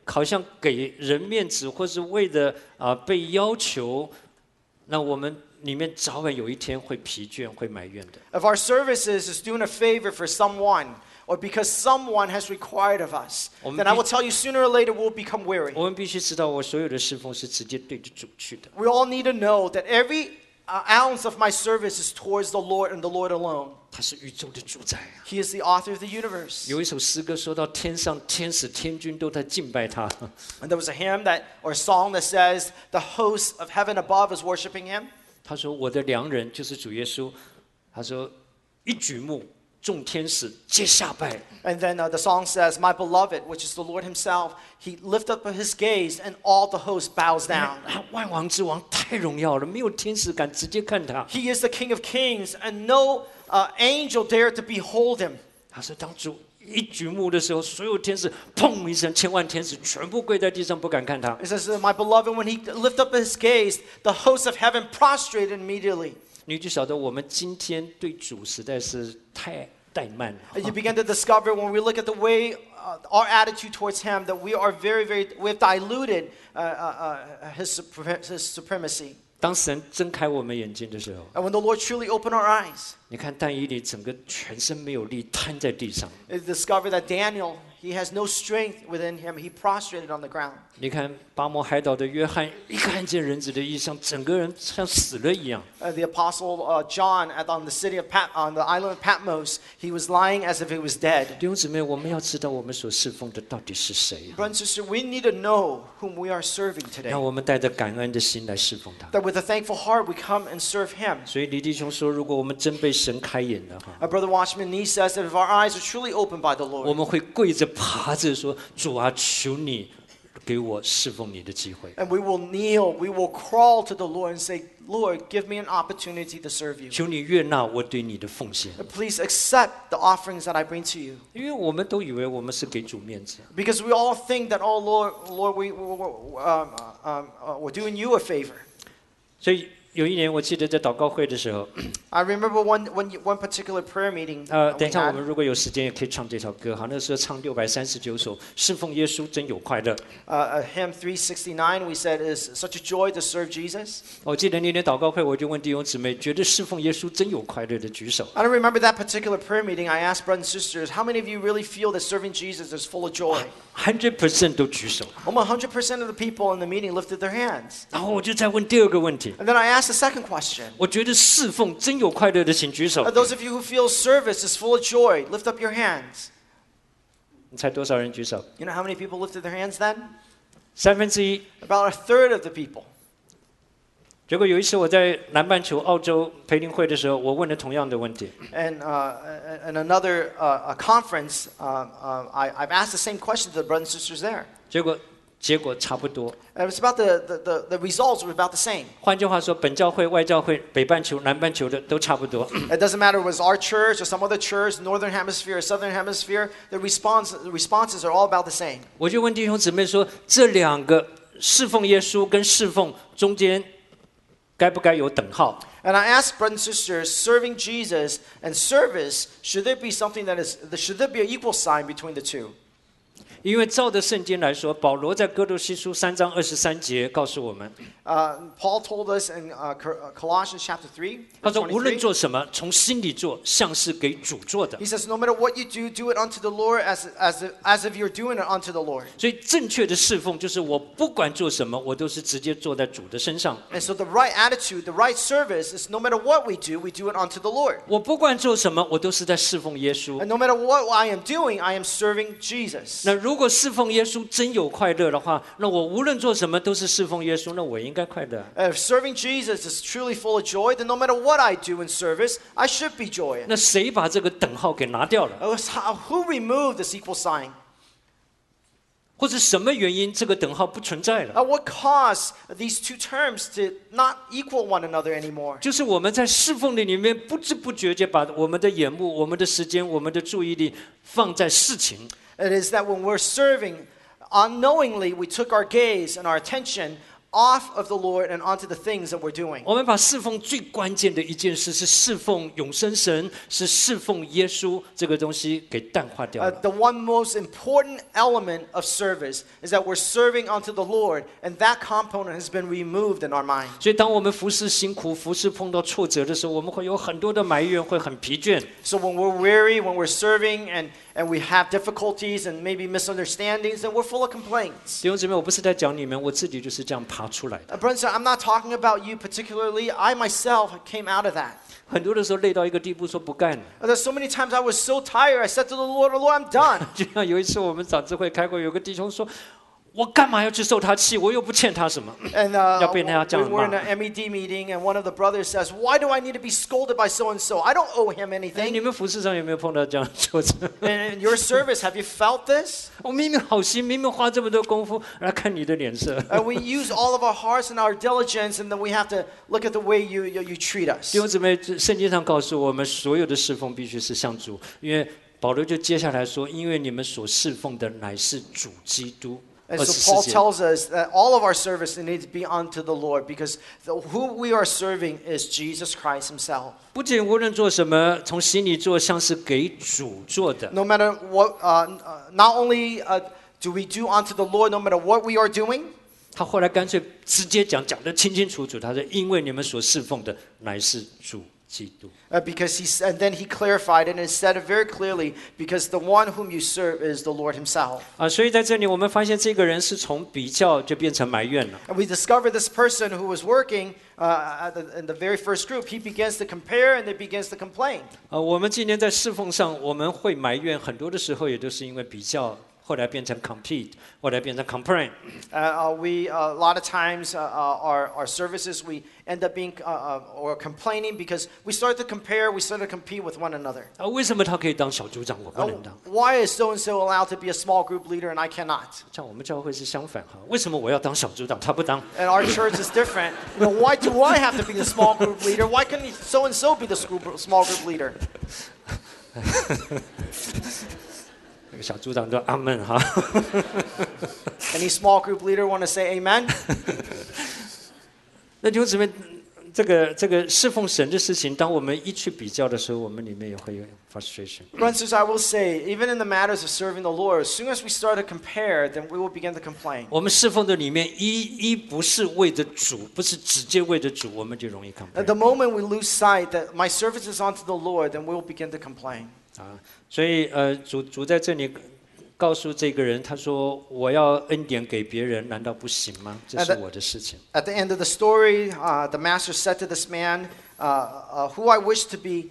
好像给人面子，或是为了被要求，那我们里面早晚有一天会疲倦，会埋怨的。 If our services is doing a favor for someone, or because someone has required of us, then I will tell you sooner or later we'll become weary. 我们必须知道，我所有的侍奉是直接对着主去的。 We all need to know that every ounce of my service is towards the Lord and the Lord alone. 他是宇宙的主宰啊！ He is the author of the universe. 有一首诗歌说到，天上天使天军都在敬拜他。 And there was a hymn or a song that says, the hosts of heaven above is worshiping him. 他说：“我的良人就是主耶稣。”他说：“一举目，众天使皆下拜。” And then the song says, my beloved, which is the Lord himself, he lift up his gaze and all the host bows down. 万王之王太荣耀了，没有天使敢直接看他。 He is the King of kings, and no angel dare to behold him. 他说：“当主一举目的时候，所有天使砰一声，千万天使全部跪在地上，不敢看他。” It says, my beloved, when he lift up his gaze, the hosts of heaven prostrated immediately. 你就晓得我们今天对主实在是太怠慢了。 And you begin to discover when we look at the way our attitude towards him that we have diluted his supremacy. 当神睁开我们眼睛的时候， And when the Lord truly opened our eyes, 你看但以理整个全身没有力，瘫在地上。 it discovered that Daniel, he has no strength within him. He prostrated on the ground. 你看巴摩海岛的约翰，一看见人子的异象，整个人像死了一样。 The apostle John on the island of Patmos, he was lying as if he was dead. 弟兄姊妹，我们要知道我们所侍奉的到底是谁， Brother and sister, we need to know whom we are serving today. 让我们带着感恩的心来侍奉他。 That with a thankful heart we come and serve him. 所以李弟兄说，如果我们真被神开眼了哈， Our brother Watchman Nee says that if our eyes are truly opened by the 我 Lord, 们会跪着爬着说：“主啊，求你给我侍奉你的机会。 and we will kneel, we will crawl to the Lord and say, Lord, give me an opportunity to serve you. 求你悦纳我对你的奉献。 And please accept the offerings that I bring to you. ” 因为我们都以为我们是给主面子， Because we all think that, oh Lord, we're doing you a favor. 所以有一年我记得在祷告会的时候， I remember one particular prayer meeting 等 we 一下我们 had. 如果有时间也可以唱这首歌哈，那时候唱639首，侍奉耶稣真有快乐。 Hymn 369, we said, is such a joy to serve Jesus. 我记得那天祷告会，我就问弟兄姊妹，觉得侍奉耶稣真有快乐的举手。 I don't remember that particular prayer meeting. I asked brothers and sisters, how many of you really feel that serving Jesus is full of joy? 100% 都举手。 Almost 100% of the people in the meeting lifted their hands. 然后我就再问第二个问题， And then I asked the second question. 我觉得侍奉真有快乐的，请举手。 Those of you who feel service is full of joy, lift up your hands. 你猜多少人举手？ You know how many people lifted their hands then? 1/3。 About a third of the people. 结果有一次我在南半球澳洲培灵会的时候，我问了同样的问题。 And in another conference, I've asked the same question to the brothers and sisters there. 结果差不多。 And it was about the results were about the same. 换句话说，本教会、外教会、北半球、南半球的都差不多。 It doesn't matter if it was our church or some other church, Northern Hemisphere or Southern Hemisphere, the responses are all about the same. 我就问弟兄姊妹说，这两个侍奉耶稣跟侍奉中间该不该有等号？ And I asked brothers and sisters, serving Jesus and service, should there be should there be an equal sign between the two? 因为照着圣经来说，保罗在哥罗西书3章23节告诉我们， Paul told us in Colossians chapter 3, 他 verse 说无论 23, 做什么，从心里做，像是给主做的。 he says, no matter what you do, do it unto the Lord as if you're doing it unto the Lord. 所以正确的侍奉就是我不管做什么，我都是直接做在主的身上。 And so the right attitude, the right service is no matter what we do it unto the Lord. 我不管做什么，我都是在侍奉耶稣 And。no matter what I am doing, I am serving Jesus. 那如果侍奉耶稣真有快乐的话，那我无论做什么都是侍奉耶稣，那我应该快乐。 If serving Jesus is truly full of joy, then no matter what I do in service, I should be joyous. 那谁把这个等号给拿掉了？ Who removed this equal sign? 或者什么原因这个等号不存在了？ What caused these two terms to not equal one another anymore? 就是我们在侍奉的里面不知不觉地把我们的眼目、我们的时间、我们的注意力放在事情。 It is that when we're serving, unknowingly we took our gaze and our attention off of the Lord and onto the things that we're doing. 我们把侍奉最关键的一件事是侍奉永生神，是侍奉耶稣这个东西给淡化掉了。 The one most important element of service is that we're serving unto the Lord, and that component has been removed in our mind. 所以当我们服侍辛苦，服侍碰到挫折的时候，我们会有很多的埋怨，会很疲倦。 So when we're weary, when we're serving, and we have difficulties and maybe misunderstandings, then we're full of complaints. 弟兄姊妹，我不是在讲你们，我自己就是这样爬出来的。 Brother, I'm not talking about you particularly. I myself came out of that. 很多的时候累到一个地步，说不干了。 There's so many times I was so tired. I said to the Lord, "Lord, I'm done." 就像有一次我们长智会开会，有个弟兄说：“我干嘛要去受他气？我又不欠他什么。” And 要被人家这样 we were 骂。 in an MED meeting, and one of the brothers says, "Why do I need to be scolded by so and so? I don't owe him 哎， anything." 你们服侍上有没有碰到这样的挫折？ And in your service, have you felt this? 我明明好心，明明花这么多功夫来看你的脸色。 We use all of our hearts and our diligence, and then we have to look at the way you treat us. 弟兄姊妹，圣经上告诉我们，所有的侍奉必须是向主，因为保罗就接下来说，因为你们所侍奉的乃是主基督。 And so Paul 24节 tells us that all of our service needs to be unto the Lord, because who we are serving is Jesus Christ himself. 不仅无论做什么，从心里做，像是给主做的。 No matter what, not only do we do unto the Lord, no matter what we are doing, 他后来干脆直接讲得清清楚楚，他说：“因为你们所侍奉的乃是主基督。” because and then he clarified it and said it very clearly, because the one whom you serve is the Lord himself. 所以在这里我们发现这个人是从比较就变成埋怨了。 And we discover this person who was working in the very first group, he begins to compare and he begins to complain. 我们今天在侍奉上，我们会埋怨，很多的时候也都是因为比较。后来变成 compete， 后来变成 complain。 We a lot of times our services we end up being or complaining because we start to compare, we start to compete with one another. 为什么他可以当小组长，我不能当？ Why is so and so allowed to be a small group leader and I cannot? 像我们教会是相反哈，为什么我要当小组长，他不当？ And our church is different. Why do I have to be the small group leader? Why couldn't so and so be the small group leader? 那个小组长说阿门哈。 Any small group leader want to say amen? 那弟兄姊妹，这个侍奉神的事情，当我们一去比较的时候，我们里面也会有 frustration。 Brothers, I will say, even in the matters of serving the Lord, as soon as we start to compare, then we will begin to complain. 我们侍奉的里面，一不是为着主，不是直接为着主，我们就容易 At complain。 the moment we lose sight that my service is unto the Lord, then we will begin to complain. 所以主在这里告诉这个人，他说：“我要恩典给别人，难道不行吗？这是我的事情。” At the end of the story, the master said to this man, "Who I wish to be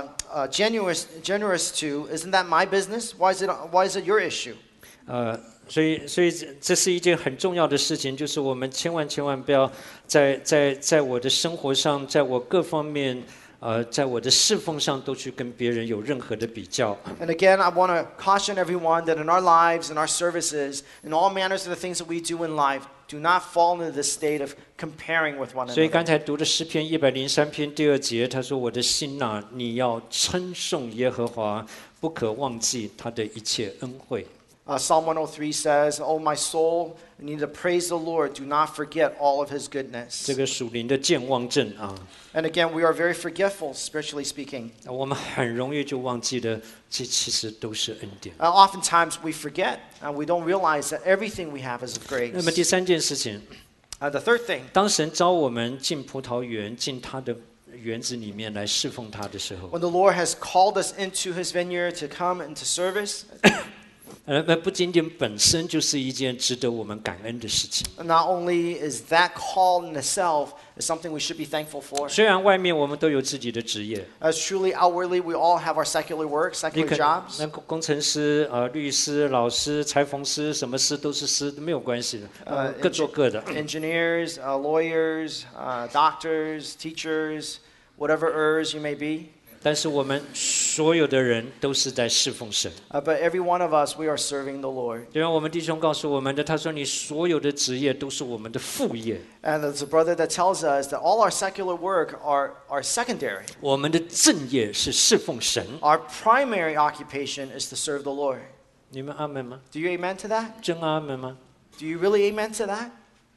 generous to, isn't that my business? Why is it your issue?" 所以这是一件很重要的事情，就是我们千万不要在我的生活上，在我各方面。在我的侍奉上都去跟别人有任何的比较。 And again, I want to caution everyone that in our lives, in our services, in all manners of the things that we do in life, do not fall into this state of comparing with one 所以刚 another. 才读的诗篇103篇第2节，他说：“我的心哪，你要称颂耶和华，不可忘记他的一切恩惠。” Psalm 103 says, "Oh, my soul, you need to praise the Lord. Do not forget all of his goodness." 这个属灵的健忘症啊， And again, we are very forgetful, spiritually speaking. 我们很容易就忘记了，这其实都是恩典。 Oftentimes we forget, and we don't realize that everything we have is of grace. 那么第三件事情， The third thing, 当神召我们进葡萄园，进他的园子里面来侍奉他的时候， when the Lord has called us into his vineyard to come into service, 不仅仅本身就是一件值得我们感恩的事情。 not only is that call in itself is something we should be thankful for. 虽然外面我们都有自己的职业， As truly outwardly, we all have our secular work, 你 secular 可 jobs. 那工程师、律师、老师、裁缝师，什么师都是师，没有关系的，各做各的。 Engineers, lawyers, doctors, teachers, whatever errs you may be. 但是我们所有的人都是在侍奉神。 But every one of us, we are serving the Lord. 就像我们弟兄告诉我们的，他说：“你所有的职业都是我们的副业， And there's a brother that tells us that all our secular work are secondary. 我们的正业是侍奉神。 Our primary occupation is to serve the Lord. ” 你们阿门吗？ Do you amen to that? 真阿门吗？ Do you really amen to that?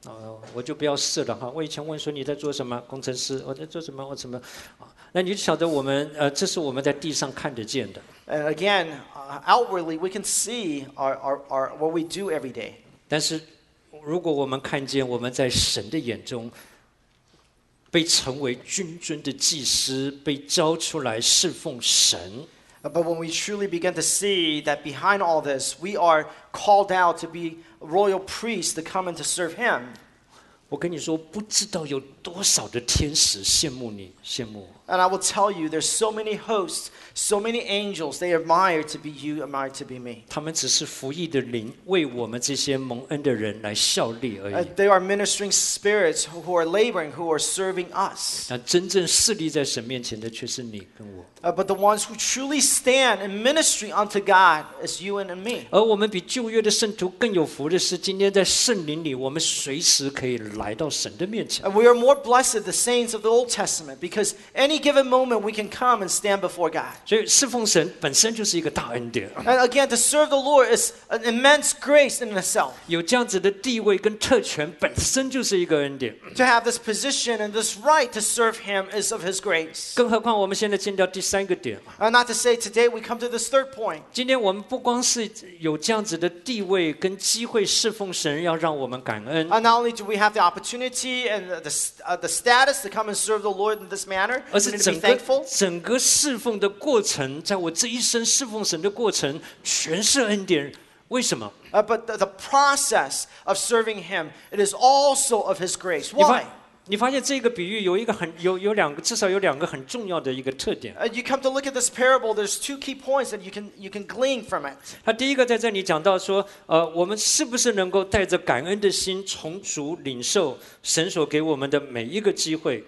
我就不要试了哈。我以前问说你在做什么，工程师，我在做什么，我怎么那你就晓得我们这是我们在地上看得见的。 And again, outwardly, we can see what we do every day. 但是如果我们看见我们在神的眼中被成为君尊的祭司，被召出来侍奉神。 But when we truly begin to see that behind all this, we are called out to be royal priests to come and to serve Him. 我跟你说，不知道有多少的天使羡慕你，羡慕我。 And I will tell you, there's so many hosts, so many angels, they admire to be you, admire to be me. 他们只是服役的灵，为我们这些蒙恩的人来效力而已。 They are ministering spirits who are laboring, who are serving us. 那真正侍立在神面前的，却是你跟我。 But the ones who truly stand in ministry unto God is you and me. 而我们比旧约的圣徒更有福的是，今天在圣灵里，我们随时可以来到神的面前。 And we are more blessed, the saints of the Old Testament, because any given moment we can come and stand before God. 所以侍奉神本身就是一个大恩典。 And again, to serve the Lord is an immense grace in itself. 有这样子的地位跟特权，本身就是一个恩典。 To have this position and this right to serve Him is of His grace. 更何况我们现在进到第三个点。 Not to say today we come to this third point. 今天我们不光是有这样子的地位跟机会侍奉神，要让我们感恩。 Not only do we have the opportunity and the status to come and serve the Lord in this manner, 而 we 是 need to be 整个 thankful. 整个侍奉的过程，在我这一生侍奉神的过程，全是恩典。为什么？ But the process of serving Him, it is also of His grace. Why? 你发现这个比喻有两个，至少有两个很重要的一个特点。 You come to look at this parable, there's two key points that you can glean from it. 他第一个在这里讲到说，我们是不是能够带着感恩的心，从主领受神所给我们的每一个机会？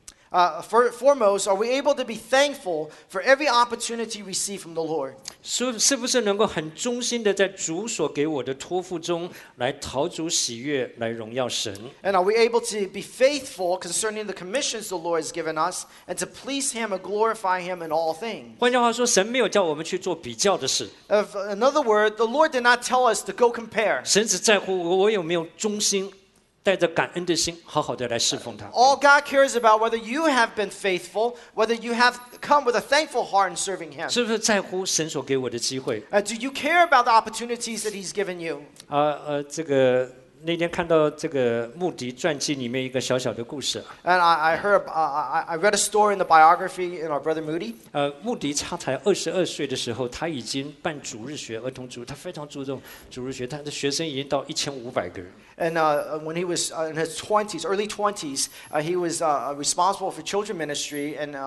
Foremost, are we able to be thankful for every opportunity received from the Lord? 是不是能够很忠心的在主所给我的托付中来讨主喜悦，来荣耀神？ And are we able to be faithful concerning the commissions the Lord has given us and to please Him and glorify Him in all things? 换句话说，神没有叫我们去做比较的事， In other words, the Lord did not tell us to go compare. 神只在乎我有没有忠心，带着感恩的心，好好的来侍奉他。 All God cares about whether you have been faithful, whether you have come with a thankful heart in serving Him. 是不是在乎神所给我的机会？ Do you care about the opportunities that He's given you? 这个那天看到这个穆迪传记里面一个小小的故事。 And I read a story in the biography in our brother Moody. 穆迪他才22岁的时候，他已经办主日学、儿童主，他非常注重主日学，他的学生已经到1500个人。 And when he was in his 20s, early 20s, he was responsible for children ministry, and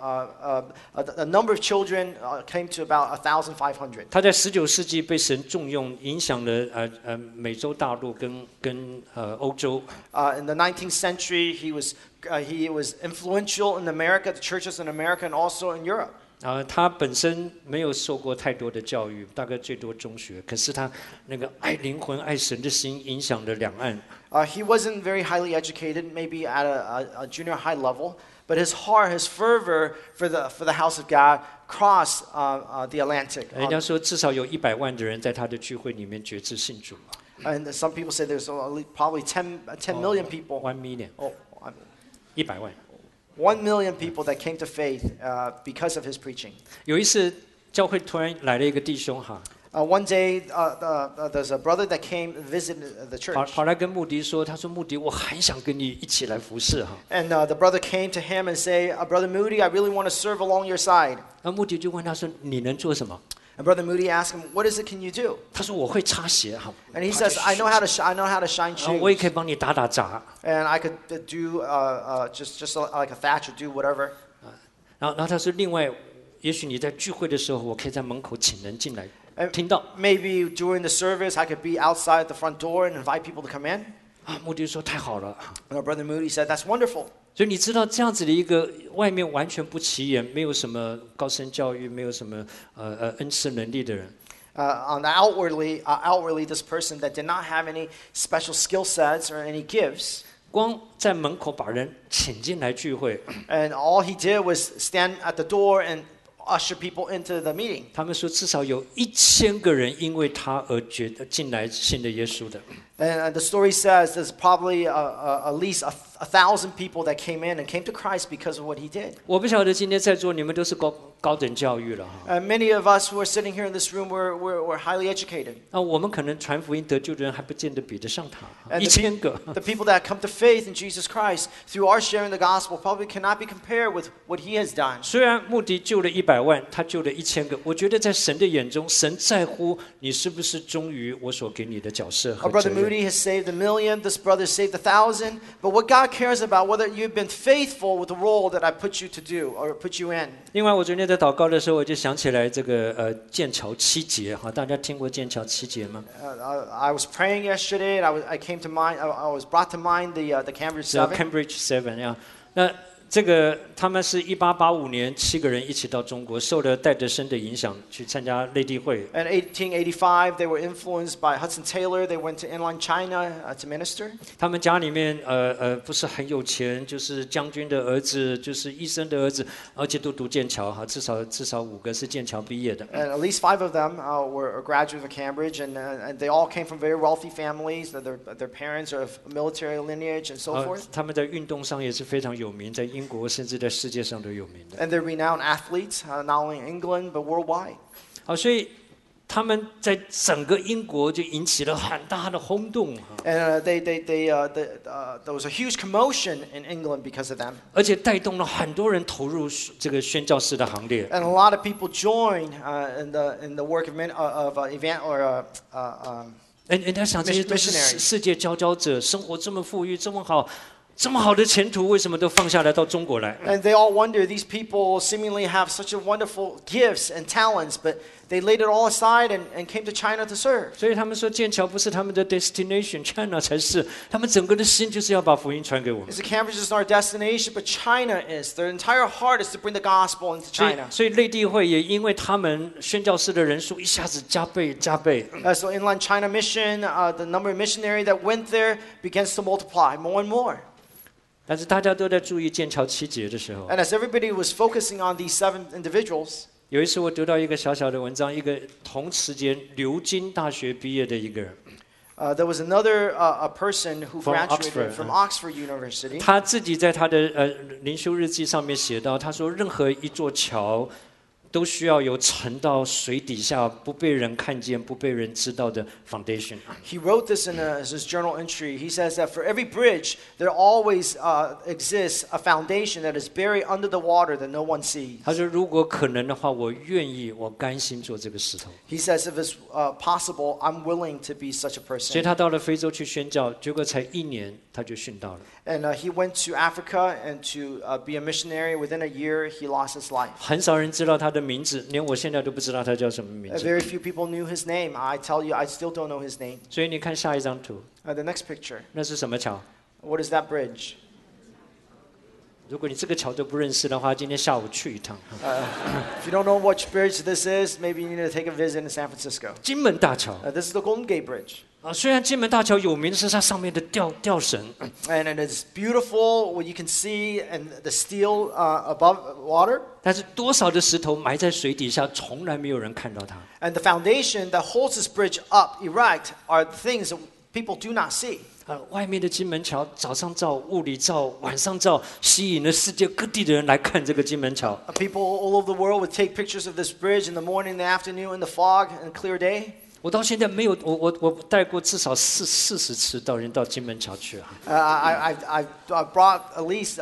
the number of children came to about 1,500. 他在19世纪被神重用，影响了美洲大陆跟欧洲。 In the 19th century, he was influential in America, the churches in America, and also in Europe. 他本身没有受过太多的教育，大概最多中学。可是他那个爱灵魂、爱神的心，影响了两岸。 He wasn't very highly educated, maybe at a junior high level, but his heart, his fervor for the house of God crossed the Atlantic. 人家说至少有100万的人在他的聚会里面决志信主。 And some people say there's probably 10 million people. 1 million， 100万。 1 million people that came to faith because of his preaching. 有一次，教会突然来了一个弟兄哈， One day, there's a brother that came to visit the church. 跑来跟穆迪说，他说穆迪，我很想跟你一起来服侍哈。 And the brother came to him and say, Brother Moody, I really want to serve along your side. 那穆迪就问他说，你能做什么？ And Brother Moody asked him, What is it can you do? 他说我会擦鞋哈。 And he says, I know how to shine 我也 shoes. 可以帮你打杂。 And I could do just like a thatch or do whatever. 然后他说，另外，也许你在聚会的时候，我可以在门口请人进来听到。 Maybe during the service, I could be outside the front door and invite people to come in. 穆迪说太好了。 And our Brother Moody said, That's wonderful. 所以你知道这样子的一个外面完全不起眼，没有什么高深教育，没有什么恩赐能力的人。 On outwardly, this person that did not have any special skill sets or any gifts, 光在门口把人请进来聚会， and all he did was stand at the door and usher people into the meeting. 他们说至少有1000个人因为他而进来信的耶稣的。 And the story says there's probably at least 1,000 people that came in and came to Christ because of what he did. 我不晓得今天在座你们都是高等教育了哈。 Many of us who are sitting here in this room, we're highly educated. 那我们可能传福音得救的人还不见得比得上他， And 1000个。 the people that come to faith in Jesus Christ through our sharing the gospel probably cannot be compared with what he has done. 虽然穆迪救了100万，他救了1000个，我觉得在神的眼中，神在乎你是不是忠于我所给你的角色 Our 和责 brother 任。 Moody has saved 1 million. This brother saved 1,000. But what God cares about, whether you've been faithful with the role that I put you to do or put you in. 另外，我昨天在祷告的时候，我就想起来这个剑桥7节哈，大家听过剑桥7节吗？ I was praying yesterday, and I came to mind. I was brought to mind the Cambridge 叫 Seven. Cambridge 7呀。那这个他们是1885年7个人一起到中国，受了戴德生的影响去参加内地会。 In 1885, they were influenced by Hudson Taylor. They went to inland China to minister. 他们家里面不是很有钱，就是将军的儿子，就是医生的儿子，而且都读剑桥哈，至少5个是剑桥毕业的。 And at least 5 of them were graduates of Cambridge, and they all came from very wealthy families. Their parents are of military lineage and so forth. 他们在运动上也是非常有名，在英国甚至在世界上都有名的。 And they're renowned athletes, not only in England but worldwide. 好，所以他们在整个英国就引起了很大的轰动。 And there was a huge commotion in England because of them. 而且带动了很多人投入这个宣教士的行列。 And a lot of people joined in the work of event or 人家想这些都是 missionaries. 世界佼佼者，生活这么富裕，这么好的前途，为什么都放下来到中国来？ And they all wonder, these people seemingly have such a wonderful gifts and talents, but they laid it all aside and came to China to serve. 所以他们说剑桥不是他们的 destination，China 才是。他们整个的心就是要把福音传给我们。 Because Cambridge is not our destination, but China is. Their entire heart is to bring the gospel into 所以 China. 所以内地会也因为他们宣教士的人数一下子加倍。 So Inland China Mission, the number of missionaries that went there begins to multiply more and more. 但是大家都在注意剑桥7节的时候， And as everybody was focusing on these 7 individuals, 有一次我读到一个小小的文章，一个同时间牛津大学毕业的一个人， there was another a person who From graduated Oxford, from Oxford University. 他自己在他的灵修日记上面写到，他说任何一座桥都需要有沉到水底下不被人看见、不被人知道的 foundation。 He wrote this in his journal entry. He says that for every bridge, there always exists a foundation that is buried under the water that no one sees. 他说，如果可能的话，我愿意，我甘心做这个石头。 He says if it's possible, I'm willing to be such a 所以 person. 他到了非洲去宣教，结果才1年他就殉道了。 And he went to Africa and to be a missionary. Within a year, he lost his life. 很少人知道他的名字，连我现在都不知道他叫什么名字。 Very few people knew his name. I tell you, I still don't know his name. 所以你看下一张图， The next picture. 那是什么桥？ What is that bridge? 如果你这个桥都不认识的话，今天下午去一趟。 If you don't know which bridge this is, maybe you need to take a visit in San Francisco. 金门大桥 This is the Golden Gate Bridge. 啊，虽然金门大桥有名的是它上面的吊绳， And it is beautiful what you can see and the steel above water. 但是多少的石头埋在水底下，从来没有人看到它。 And the foundation that holds this bridge up erect are the things that people do not see. 外面的金门桥，早上照、雾里照、晚上照，吸引了世界各地的人来看这个金门桥。 People all over the world would take pictures of this bridge in the morning, in the afternoon, in the fog, and a clear day. 我到现在没有，我带过至少40次到金门桥去啊。 I brought at least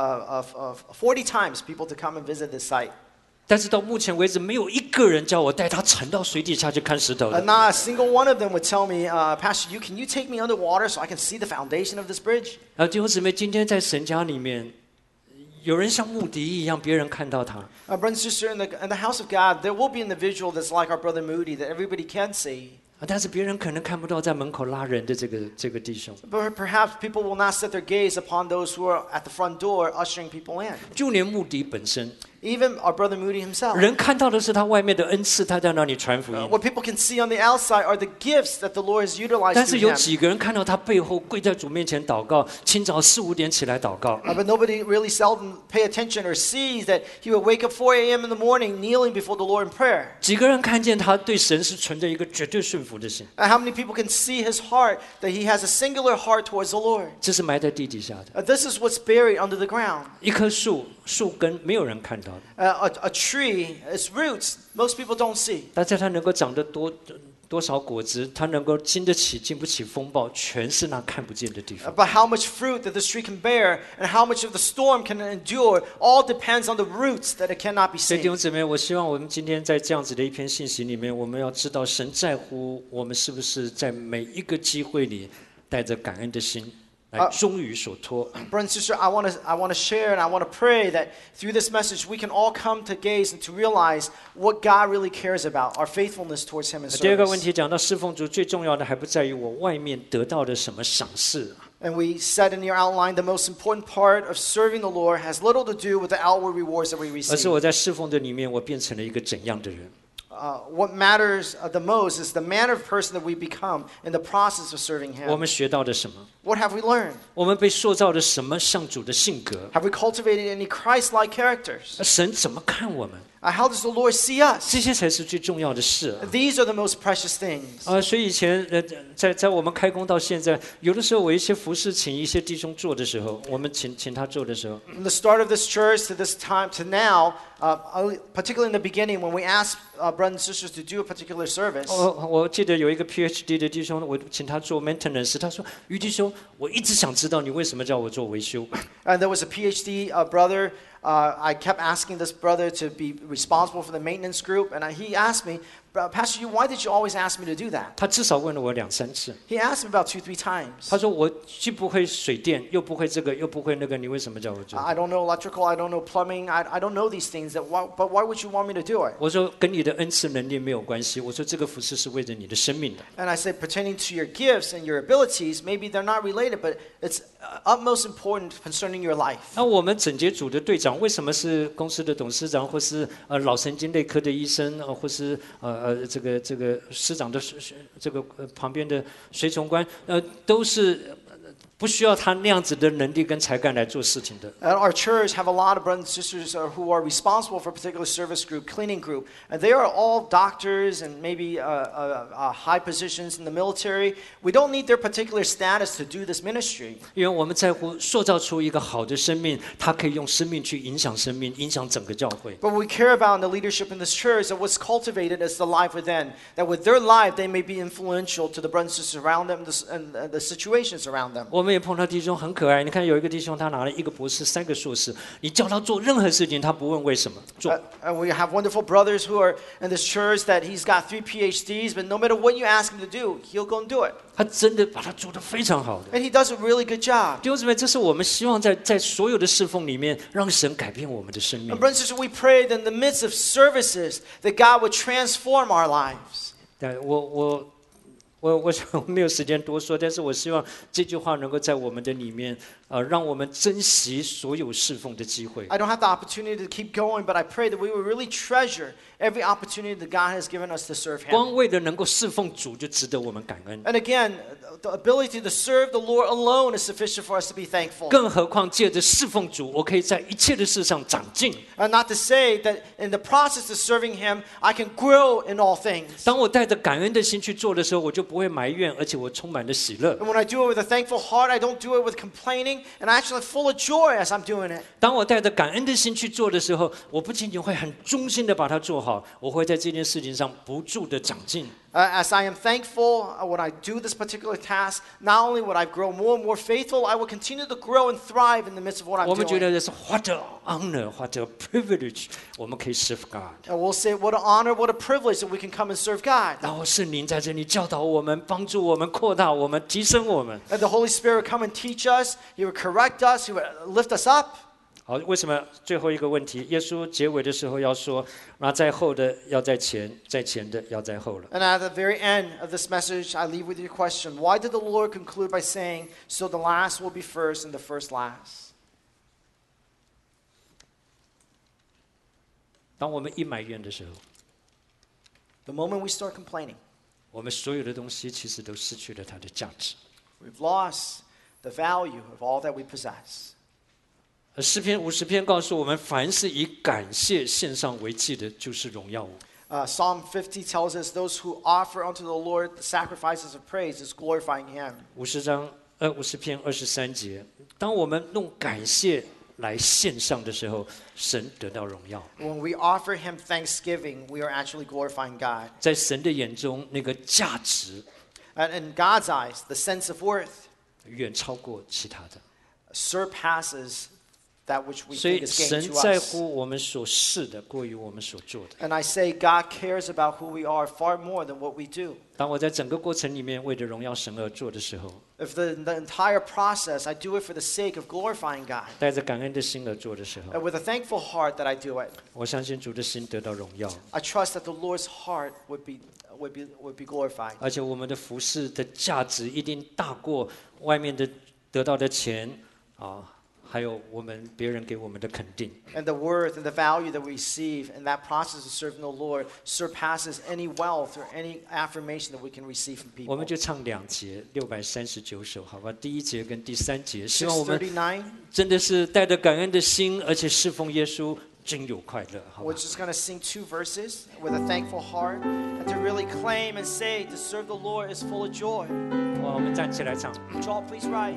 40 times people to come and visit this site. 但是到目前为止，没有一个人叫我带他沉到水底下去看石头的。 Not a single one of them would tell me, Pastor, can you take me underwater so I can see the foundation of this bridge? 弟兄姊妹，今天在神家里面，有人像穆迪一样，别人看到他。 Brother and sister, in the house of God, there will be an individual that's like our brother Moody that everybody can see. 但是别人可能看不到在门口拉人的这个弟兄。 But perhaps people will not set their gaze upon those who are at the front door ushering people in. 就连穆迪本身， Even our brother Moody himself. 人看到的是他外面的恩赐，他在那里传福音。 What people can see on the outside are the gifts that the Lord has utilized 但是 through 有 him. 几个人看到他背后跪在主面前祷告，清早4、5点起来祷告。 But nobody really seldom pay attention or sees that he would wake up 4 a.m. in the morning kneeling before the Lord in prayer. 几个人看见他对神是存着一个绝对顺服的心。 And how many people can see his heart, that he has a singular heart towards the Lord? 这是埋在地底下的。 This is what's buried under the ground. 一棵树，树根没有人看到的， A tree, its roots, most people don't see. 但是它能够长得多少果子，它能够经得起经不起风暴，全是那看不见的地方。 But how much fruit that this tree can bear and how much of the storm can endure all depends on the roots that it cannot be 所以弟 seen. 兄姊妹，我希望我们今天在这样子的一篇信息里面，我们要知道神在乎我们是不是在每一个机会里带着感恩的心来忠于所托。 Brother and sister, I want to share and I want to pray that through this message we can all come to gaze and to realize what God really cares about, our faithfulness towards Him in 第二个问 service. 题讲到侍奉主，最重要的还不在于我外面得到的什么赏识， And we said in your outline, the most important part of serving the Lord has little to do with the outward rewards that we 而是 receive. 我在侍奉的里面，我变成了一个怎样的人。 What matters the most is the manner of person that we become in the process of serving 我 Him. 们学到的什么？ What have we learned? 我们被塑造的什么像主的性格？ Have we cultivated any Christ-like characters? 神怎么看我们？ How does the Lord see us? 这些才是最重要的事。 These are the most precious things. 所以以前在我们开工到现在，有的时候我一些服侍请一些弟兄做的时候，我们请他做的时候， From the start of this church to this time to now, particularly in the beginning when we asked brothers and sisters to do a particular service, 我记得有一个 PhD 的弟兄，我请他做 maintenance， 他说：“于弟兄，我一直想知道你为什么叫我做维修。” and there was a PhD brother. I kept asking this brother to be responsible for the maintenance group, and he asked me, Pastor Yu, why did you always ask me to do that? 他至少问了我2、3次。 He asked me about 2-3 times. 他说：“我既不会水电，又不会这个，又不会那个，你为什么叫我做？” I don't know electrical, I don't know plumbing, I don't know these things, but why would you want me to do it? 我说：“跟你的恩赐能力没有关系。”我说：“这个服侍是为着你的生命的。” And I said, pertaining to your gifts and your abilities, maybe they're not related, but it's utmost important concerning your life. 那我们整节组的队长为什么是公司的董事长，或是脑神经内科的医生，或是这个师长的这个旁边的随从官，都是不需要他那样子的能力跟才干来做事情的。 At our church have a lot of brothers and sisters who are responsible for a particular service group, cleaning group, and they are all doctors and maybe high positions in the military. We don't need their particular status to do this ministry. 因为我们在乎塑造出一个好的生命，他可以用生命去影响生命，影响整个教会。 But we care about in the leadership in this church that what's cultivated is the life within. That with their life, they may be influential to the brothers and sisters around them and the situations around them. 我们也碰到弟兄很可爱，你看有一个弟兄他拿了1个博士、3个硕士，你叫他做任何事情，他不问为什么做。 And we have wonderful brothers who are in this church that he's got 3 PhDs, but no matter what you ask him to do, he'll go and do it. 他真的把它做得非常好的。 And he does a really good job. 弟兄姊妹，这是我们希望在所有的侍奉里面，让神改变我们的生命 And。brothers and sisters, we pray that in the midst of services, that God would transform our lives. 对，我想没有时间多说，但是我希望这句话能够在我们的里面，让我们珍惜所有侍奉的机会。 I don't have the opportunity to keep going, but I pray that we will really treasure every opportunity that God has given us to serve Him. 光为了能够侍奉主，就值得我们感恩。 And again, the ability to serve the Lord alone is sufficient for us to be thankful. 更何况借着侍奉主，我可以在一切的事上长进。 And not to say that in the process of serving Him, I can grow in all things. 当我带着感恩的心去做的时候，我就不会埋怨，而且我充满了喜乐。 And when I do it with a thankful heart, I don't do it with complaining, and I actually full of joy as I'm doing it. 当我带着感恩的心去做的时候，我不仅仅会很忠心的把它做好，我会在这件事情上不住的长进。 As I am thankful when I do this particular task, not only would I grow more and more faithful, I will continue to grow and thrive in the midst of what I'm 我们觉 doing. 得这是 what a honor, what a privilege， 我们可以 serve God。 And we'll say, what an honor, what a privilege that we can come and serve God. 然后圣灵在这里教导我们，帮助我们，扩大我们，提升我们。 And the Holy Spirit would come and teach us, He would correct us, He would lift us up. 好，为什么最后一个问题？耶稣结尾的时候要说，那在后的要在前，在前的要在后了。 And at the very end of this message, I leave with your question. Why did the Lord conclude by saying, so the last will be first and the first last? 当我们一埋怨的时候， The moment we start complaining, 我们所有的东西其实都失去了它的价值。 we've lost the value of all that we possess. 而诗篇50篇告诉我们，凡是以感谢献上为祭的，就是荣耀我。 Psalm 50 tells us those who offer unto the Lord the sacrifices of praise is glorifying Him. 50篇23节，当我们用感谢来献上的时候，神得到荣耀。 When we offer Him thanksgiving, we are actually glorifying God. 在神的眼中，那个价值 And in God's eyes, the sense of worth 远超过其他的。 surpasses that which we 所 think 以 is gain 神 to 在 us. 乎我们所是的，过于我们所做的。 And I say God cares about who we are far more than what we do. 当我在整个过程里面为着荣耀神而做的时候， If the entire process, I do it for the sake of glorifying God. 带着感恩的心而做的时候， And with a thankful heart that I do it, 我相信主的心得到荣耀， I trust that the Lord's heart would be glorified. 而且我们的服饰的价值一定大过外面的得到的钱啊，还有我们别人给我们的肯定。 And the worth and the value that we receive in that process of serving the Lord surpasses any wealth or any affirmation that we can receive from 我 people. 们就唱2节639首，好吧？第1节跟第3节，希望我们 639, 真的是带着感恩的心，而且侍奉耶稣，真有快乐，好吧 we're？ just going to sing 2 verses with a thankful heart and to really claim and say to serve the Lord is full of joy. 哇，我们站起来唱。 Would you all please rise?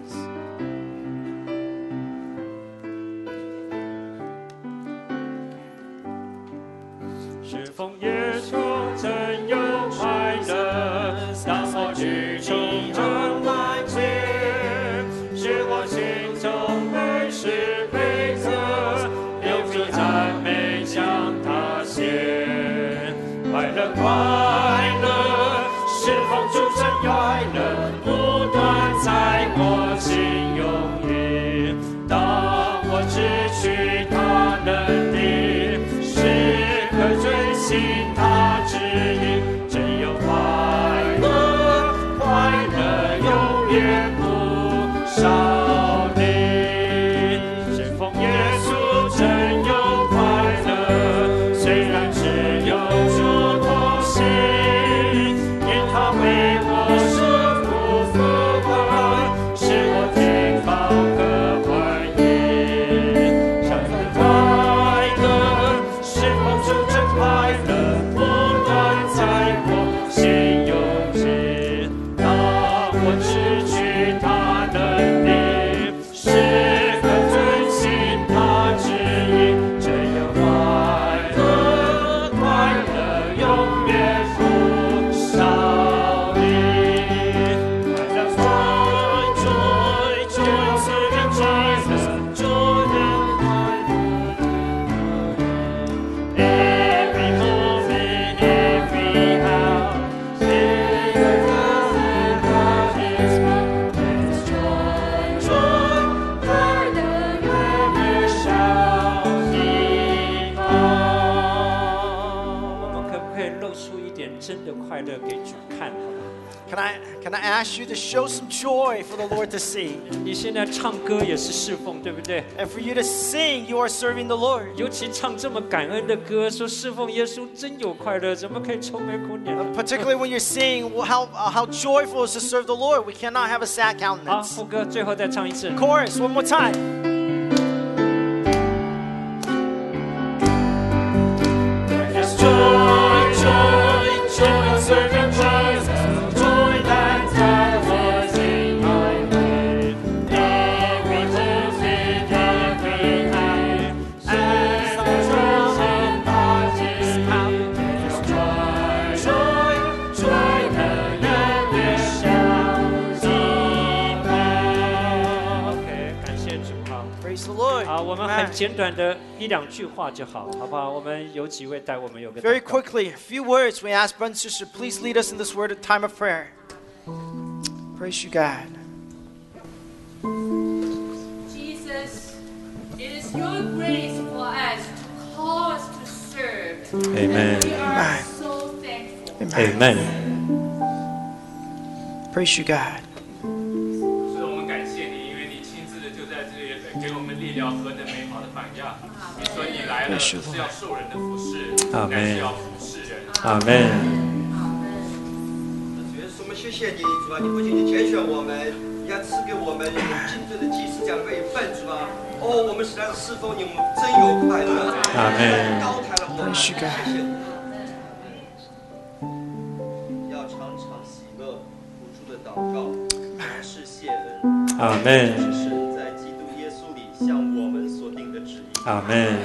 侍奉耶稣真有快乐，当我举起掌来接，使我心中满是悲歌，流出赞美向他献。快乐快乐，侍奉主真快乐，不断在我心涌现。当我支取他能力，时刻遵行他旨意，真有快乐，快乐永远不少离。侍奉耶稣真有快乐，虽然只有主同行，因他为我受苦复活，使我听报和欢迎。上天快乐，侍奉主真快乐，不断在我心涌现。当我支取他能力，时刻遵行他旨意，真有快乐，快乐永远不少离。快乐joy，是人Jesus，主的快乐。Every moment, every hour, God is joy, joy, 快乐永远少地方。我们可不可以露出一点真的快乐给主看，好吗？ Can I ask you to show some joy for the Lord to see? 你现在唱歌也是侍奉，对不对？ And for you to sing, you are serving the Lord. 尤其唱这么感恩的歌，说侍奉耶稣真有快乐，怎么可以愁眉苦脸呢？ Particularly when you're singing how joyful it is to serve the Lord. We cannot have a sad 好， countenance. 副歌最后再唱一次。 Chorus, one more time. There's joy, joy, joy, serving Jesus, joy that was in my way. Every moment, every night, as the chosen part is come. There's joy, joy, joy, the永远相依伴。OK，感谢主哈。 Praise the Lord. 好，我们很 Amen. 简短的1-2句话就好，好不好？我们有几位带我们有个 Very 祷告 quickly, a few words. We ask brother and sister, please lead us in this word of time of prayer. Praise you, God. Jesus, it is your grace for us to call us to serve. Amen. And we are Amen. so thankful. Amen. Amen。 Praise you, God. 是我们感谢你，因为你亲自的就在这里给我们力立了何等美好的榜样。你说你来了是要受人的服侍， 阿乃是门要服侍人。 阿门。 主耶稣，我们谢谢你，主啊！你不仅仅拣选我们，你还赐给我们精准的祭司这样的一份，主啊！哦，我们实在是侍奉你，我们真有快乐。 阿门高抬了我们，谢谢你。要常常喜乐，不住的祷告，凡事谢恩。 阿门这是神在基督耶稣里向我们所定的旨意。 阿门。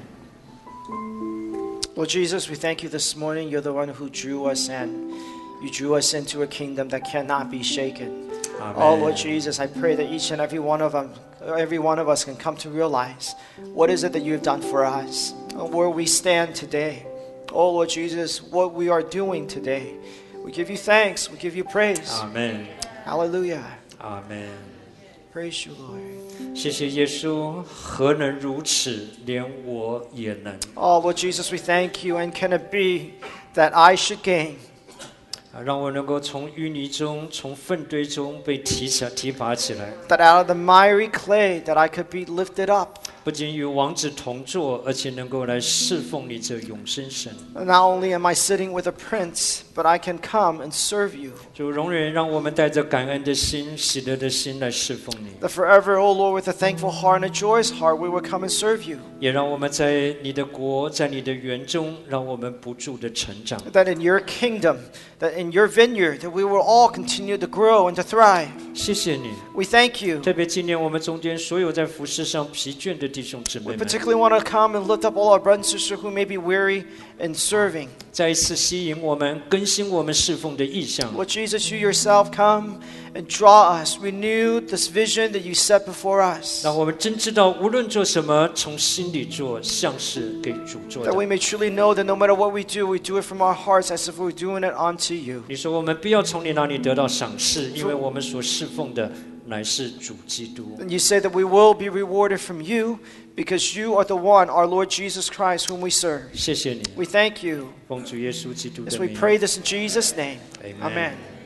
Lord Jesus, we thank you this morning. You're the one who drew us in. You drew us into a kingdom that cannot be shaken. Oh, Lord Jesus, I pray that each and every one of us can come to realize what is it that you have done for us, where we stand today. Oh, Lord Jesus, what we are doing today. We give you thanks. We give you praise. 阿门 Hallelujah. 阿门。 Praise you, Lord. 谢谢耶稣，何能如此，连我也能。 Oh, Lord Jesus, we thank you. And can it be that I should gain? 让我能够从淤泥中、从粪堆中被提拔起来， That out of the miry clay that I could be lifted up. 不仅与王子同坐，而且能够来侍奉你这永生神。 Not only am I sitting with a prince, but I can come and serve you. 主容忍让我们带着感恩的心、喜乐的心来侍奉你， That forever, O Lord, with a thankful heart and a joyous heart, we will come and serve you. 也让我们在你的国、在你的园中，让我们不住的成长。 That in your kingdom, that in your vineyard, that we will all continue to grow and to thrive. 谢谢你， We thank you. 特别纪念我们中间所有在服事上疲倦的弟兄姊妹 We 们， particularly want to come and lift up all our brothers and sisters who may be weary in serving. 再一次吸引我们、更新我们侍奉的意向。 Lord Jesus, you yourself come and draw us, renew this vision that you set before us. 让我们真知道，无论做什么，从心里做，像是给主做 That 的。 we may truly know that no matter what we do it from our hearts as if we're doing it unto you. 你说我们不要从你那里得到赏识，因为我们所侍奉的乃是主基督。 And you say that we will be rewarded from you because you are the one, our Lord Jesus Christ, whom we serve. 谢谢你， We thank you 奉主耶稣基督 as 的 we 名。 pray this in Jesus' name. Amen. Amen.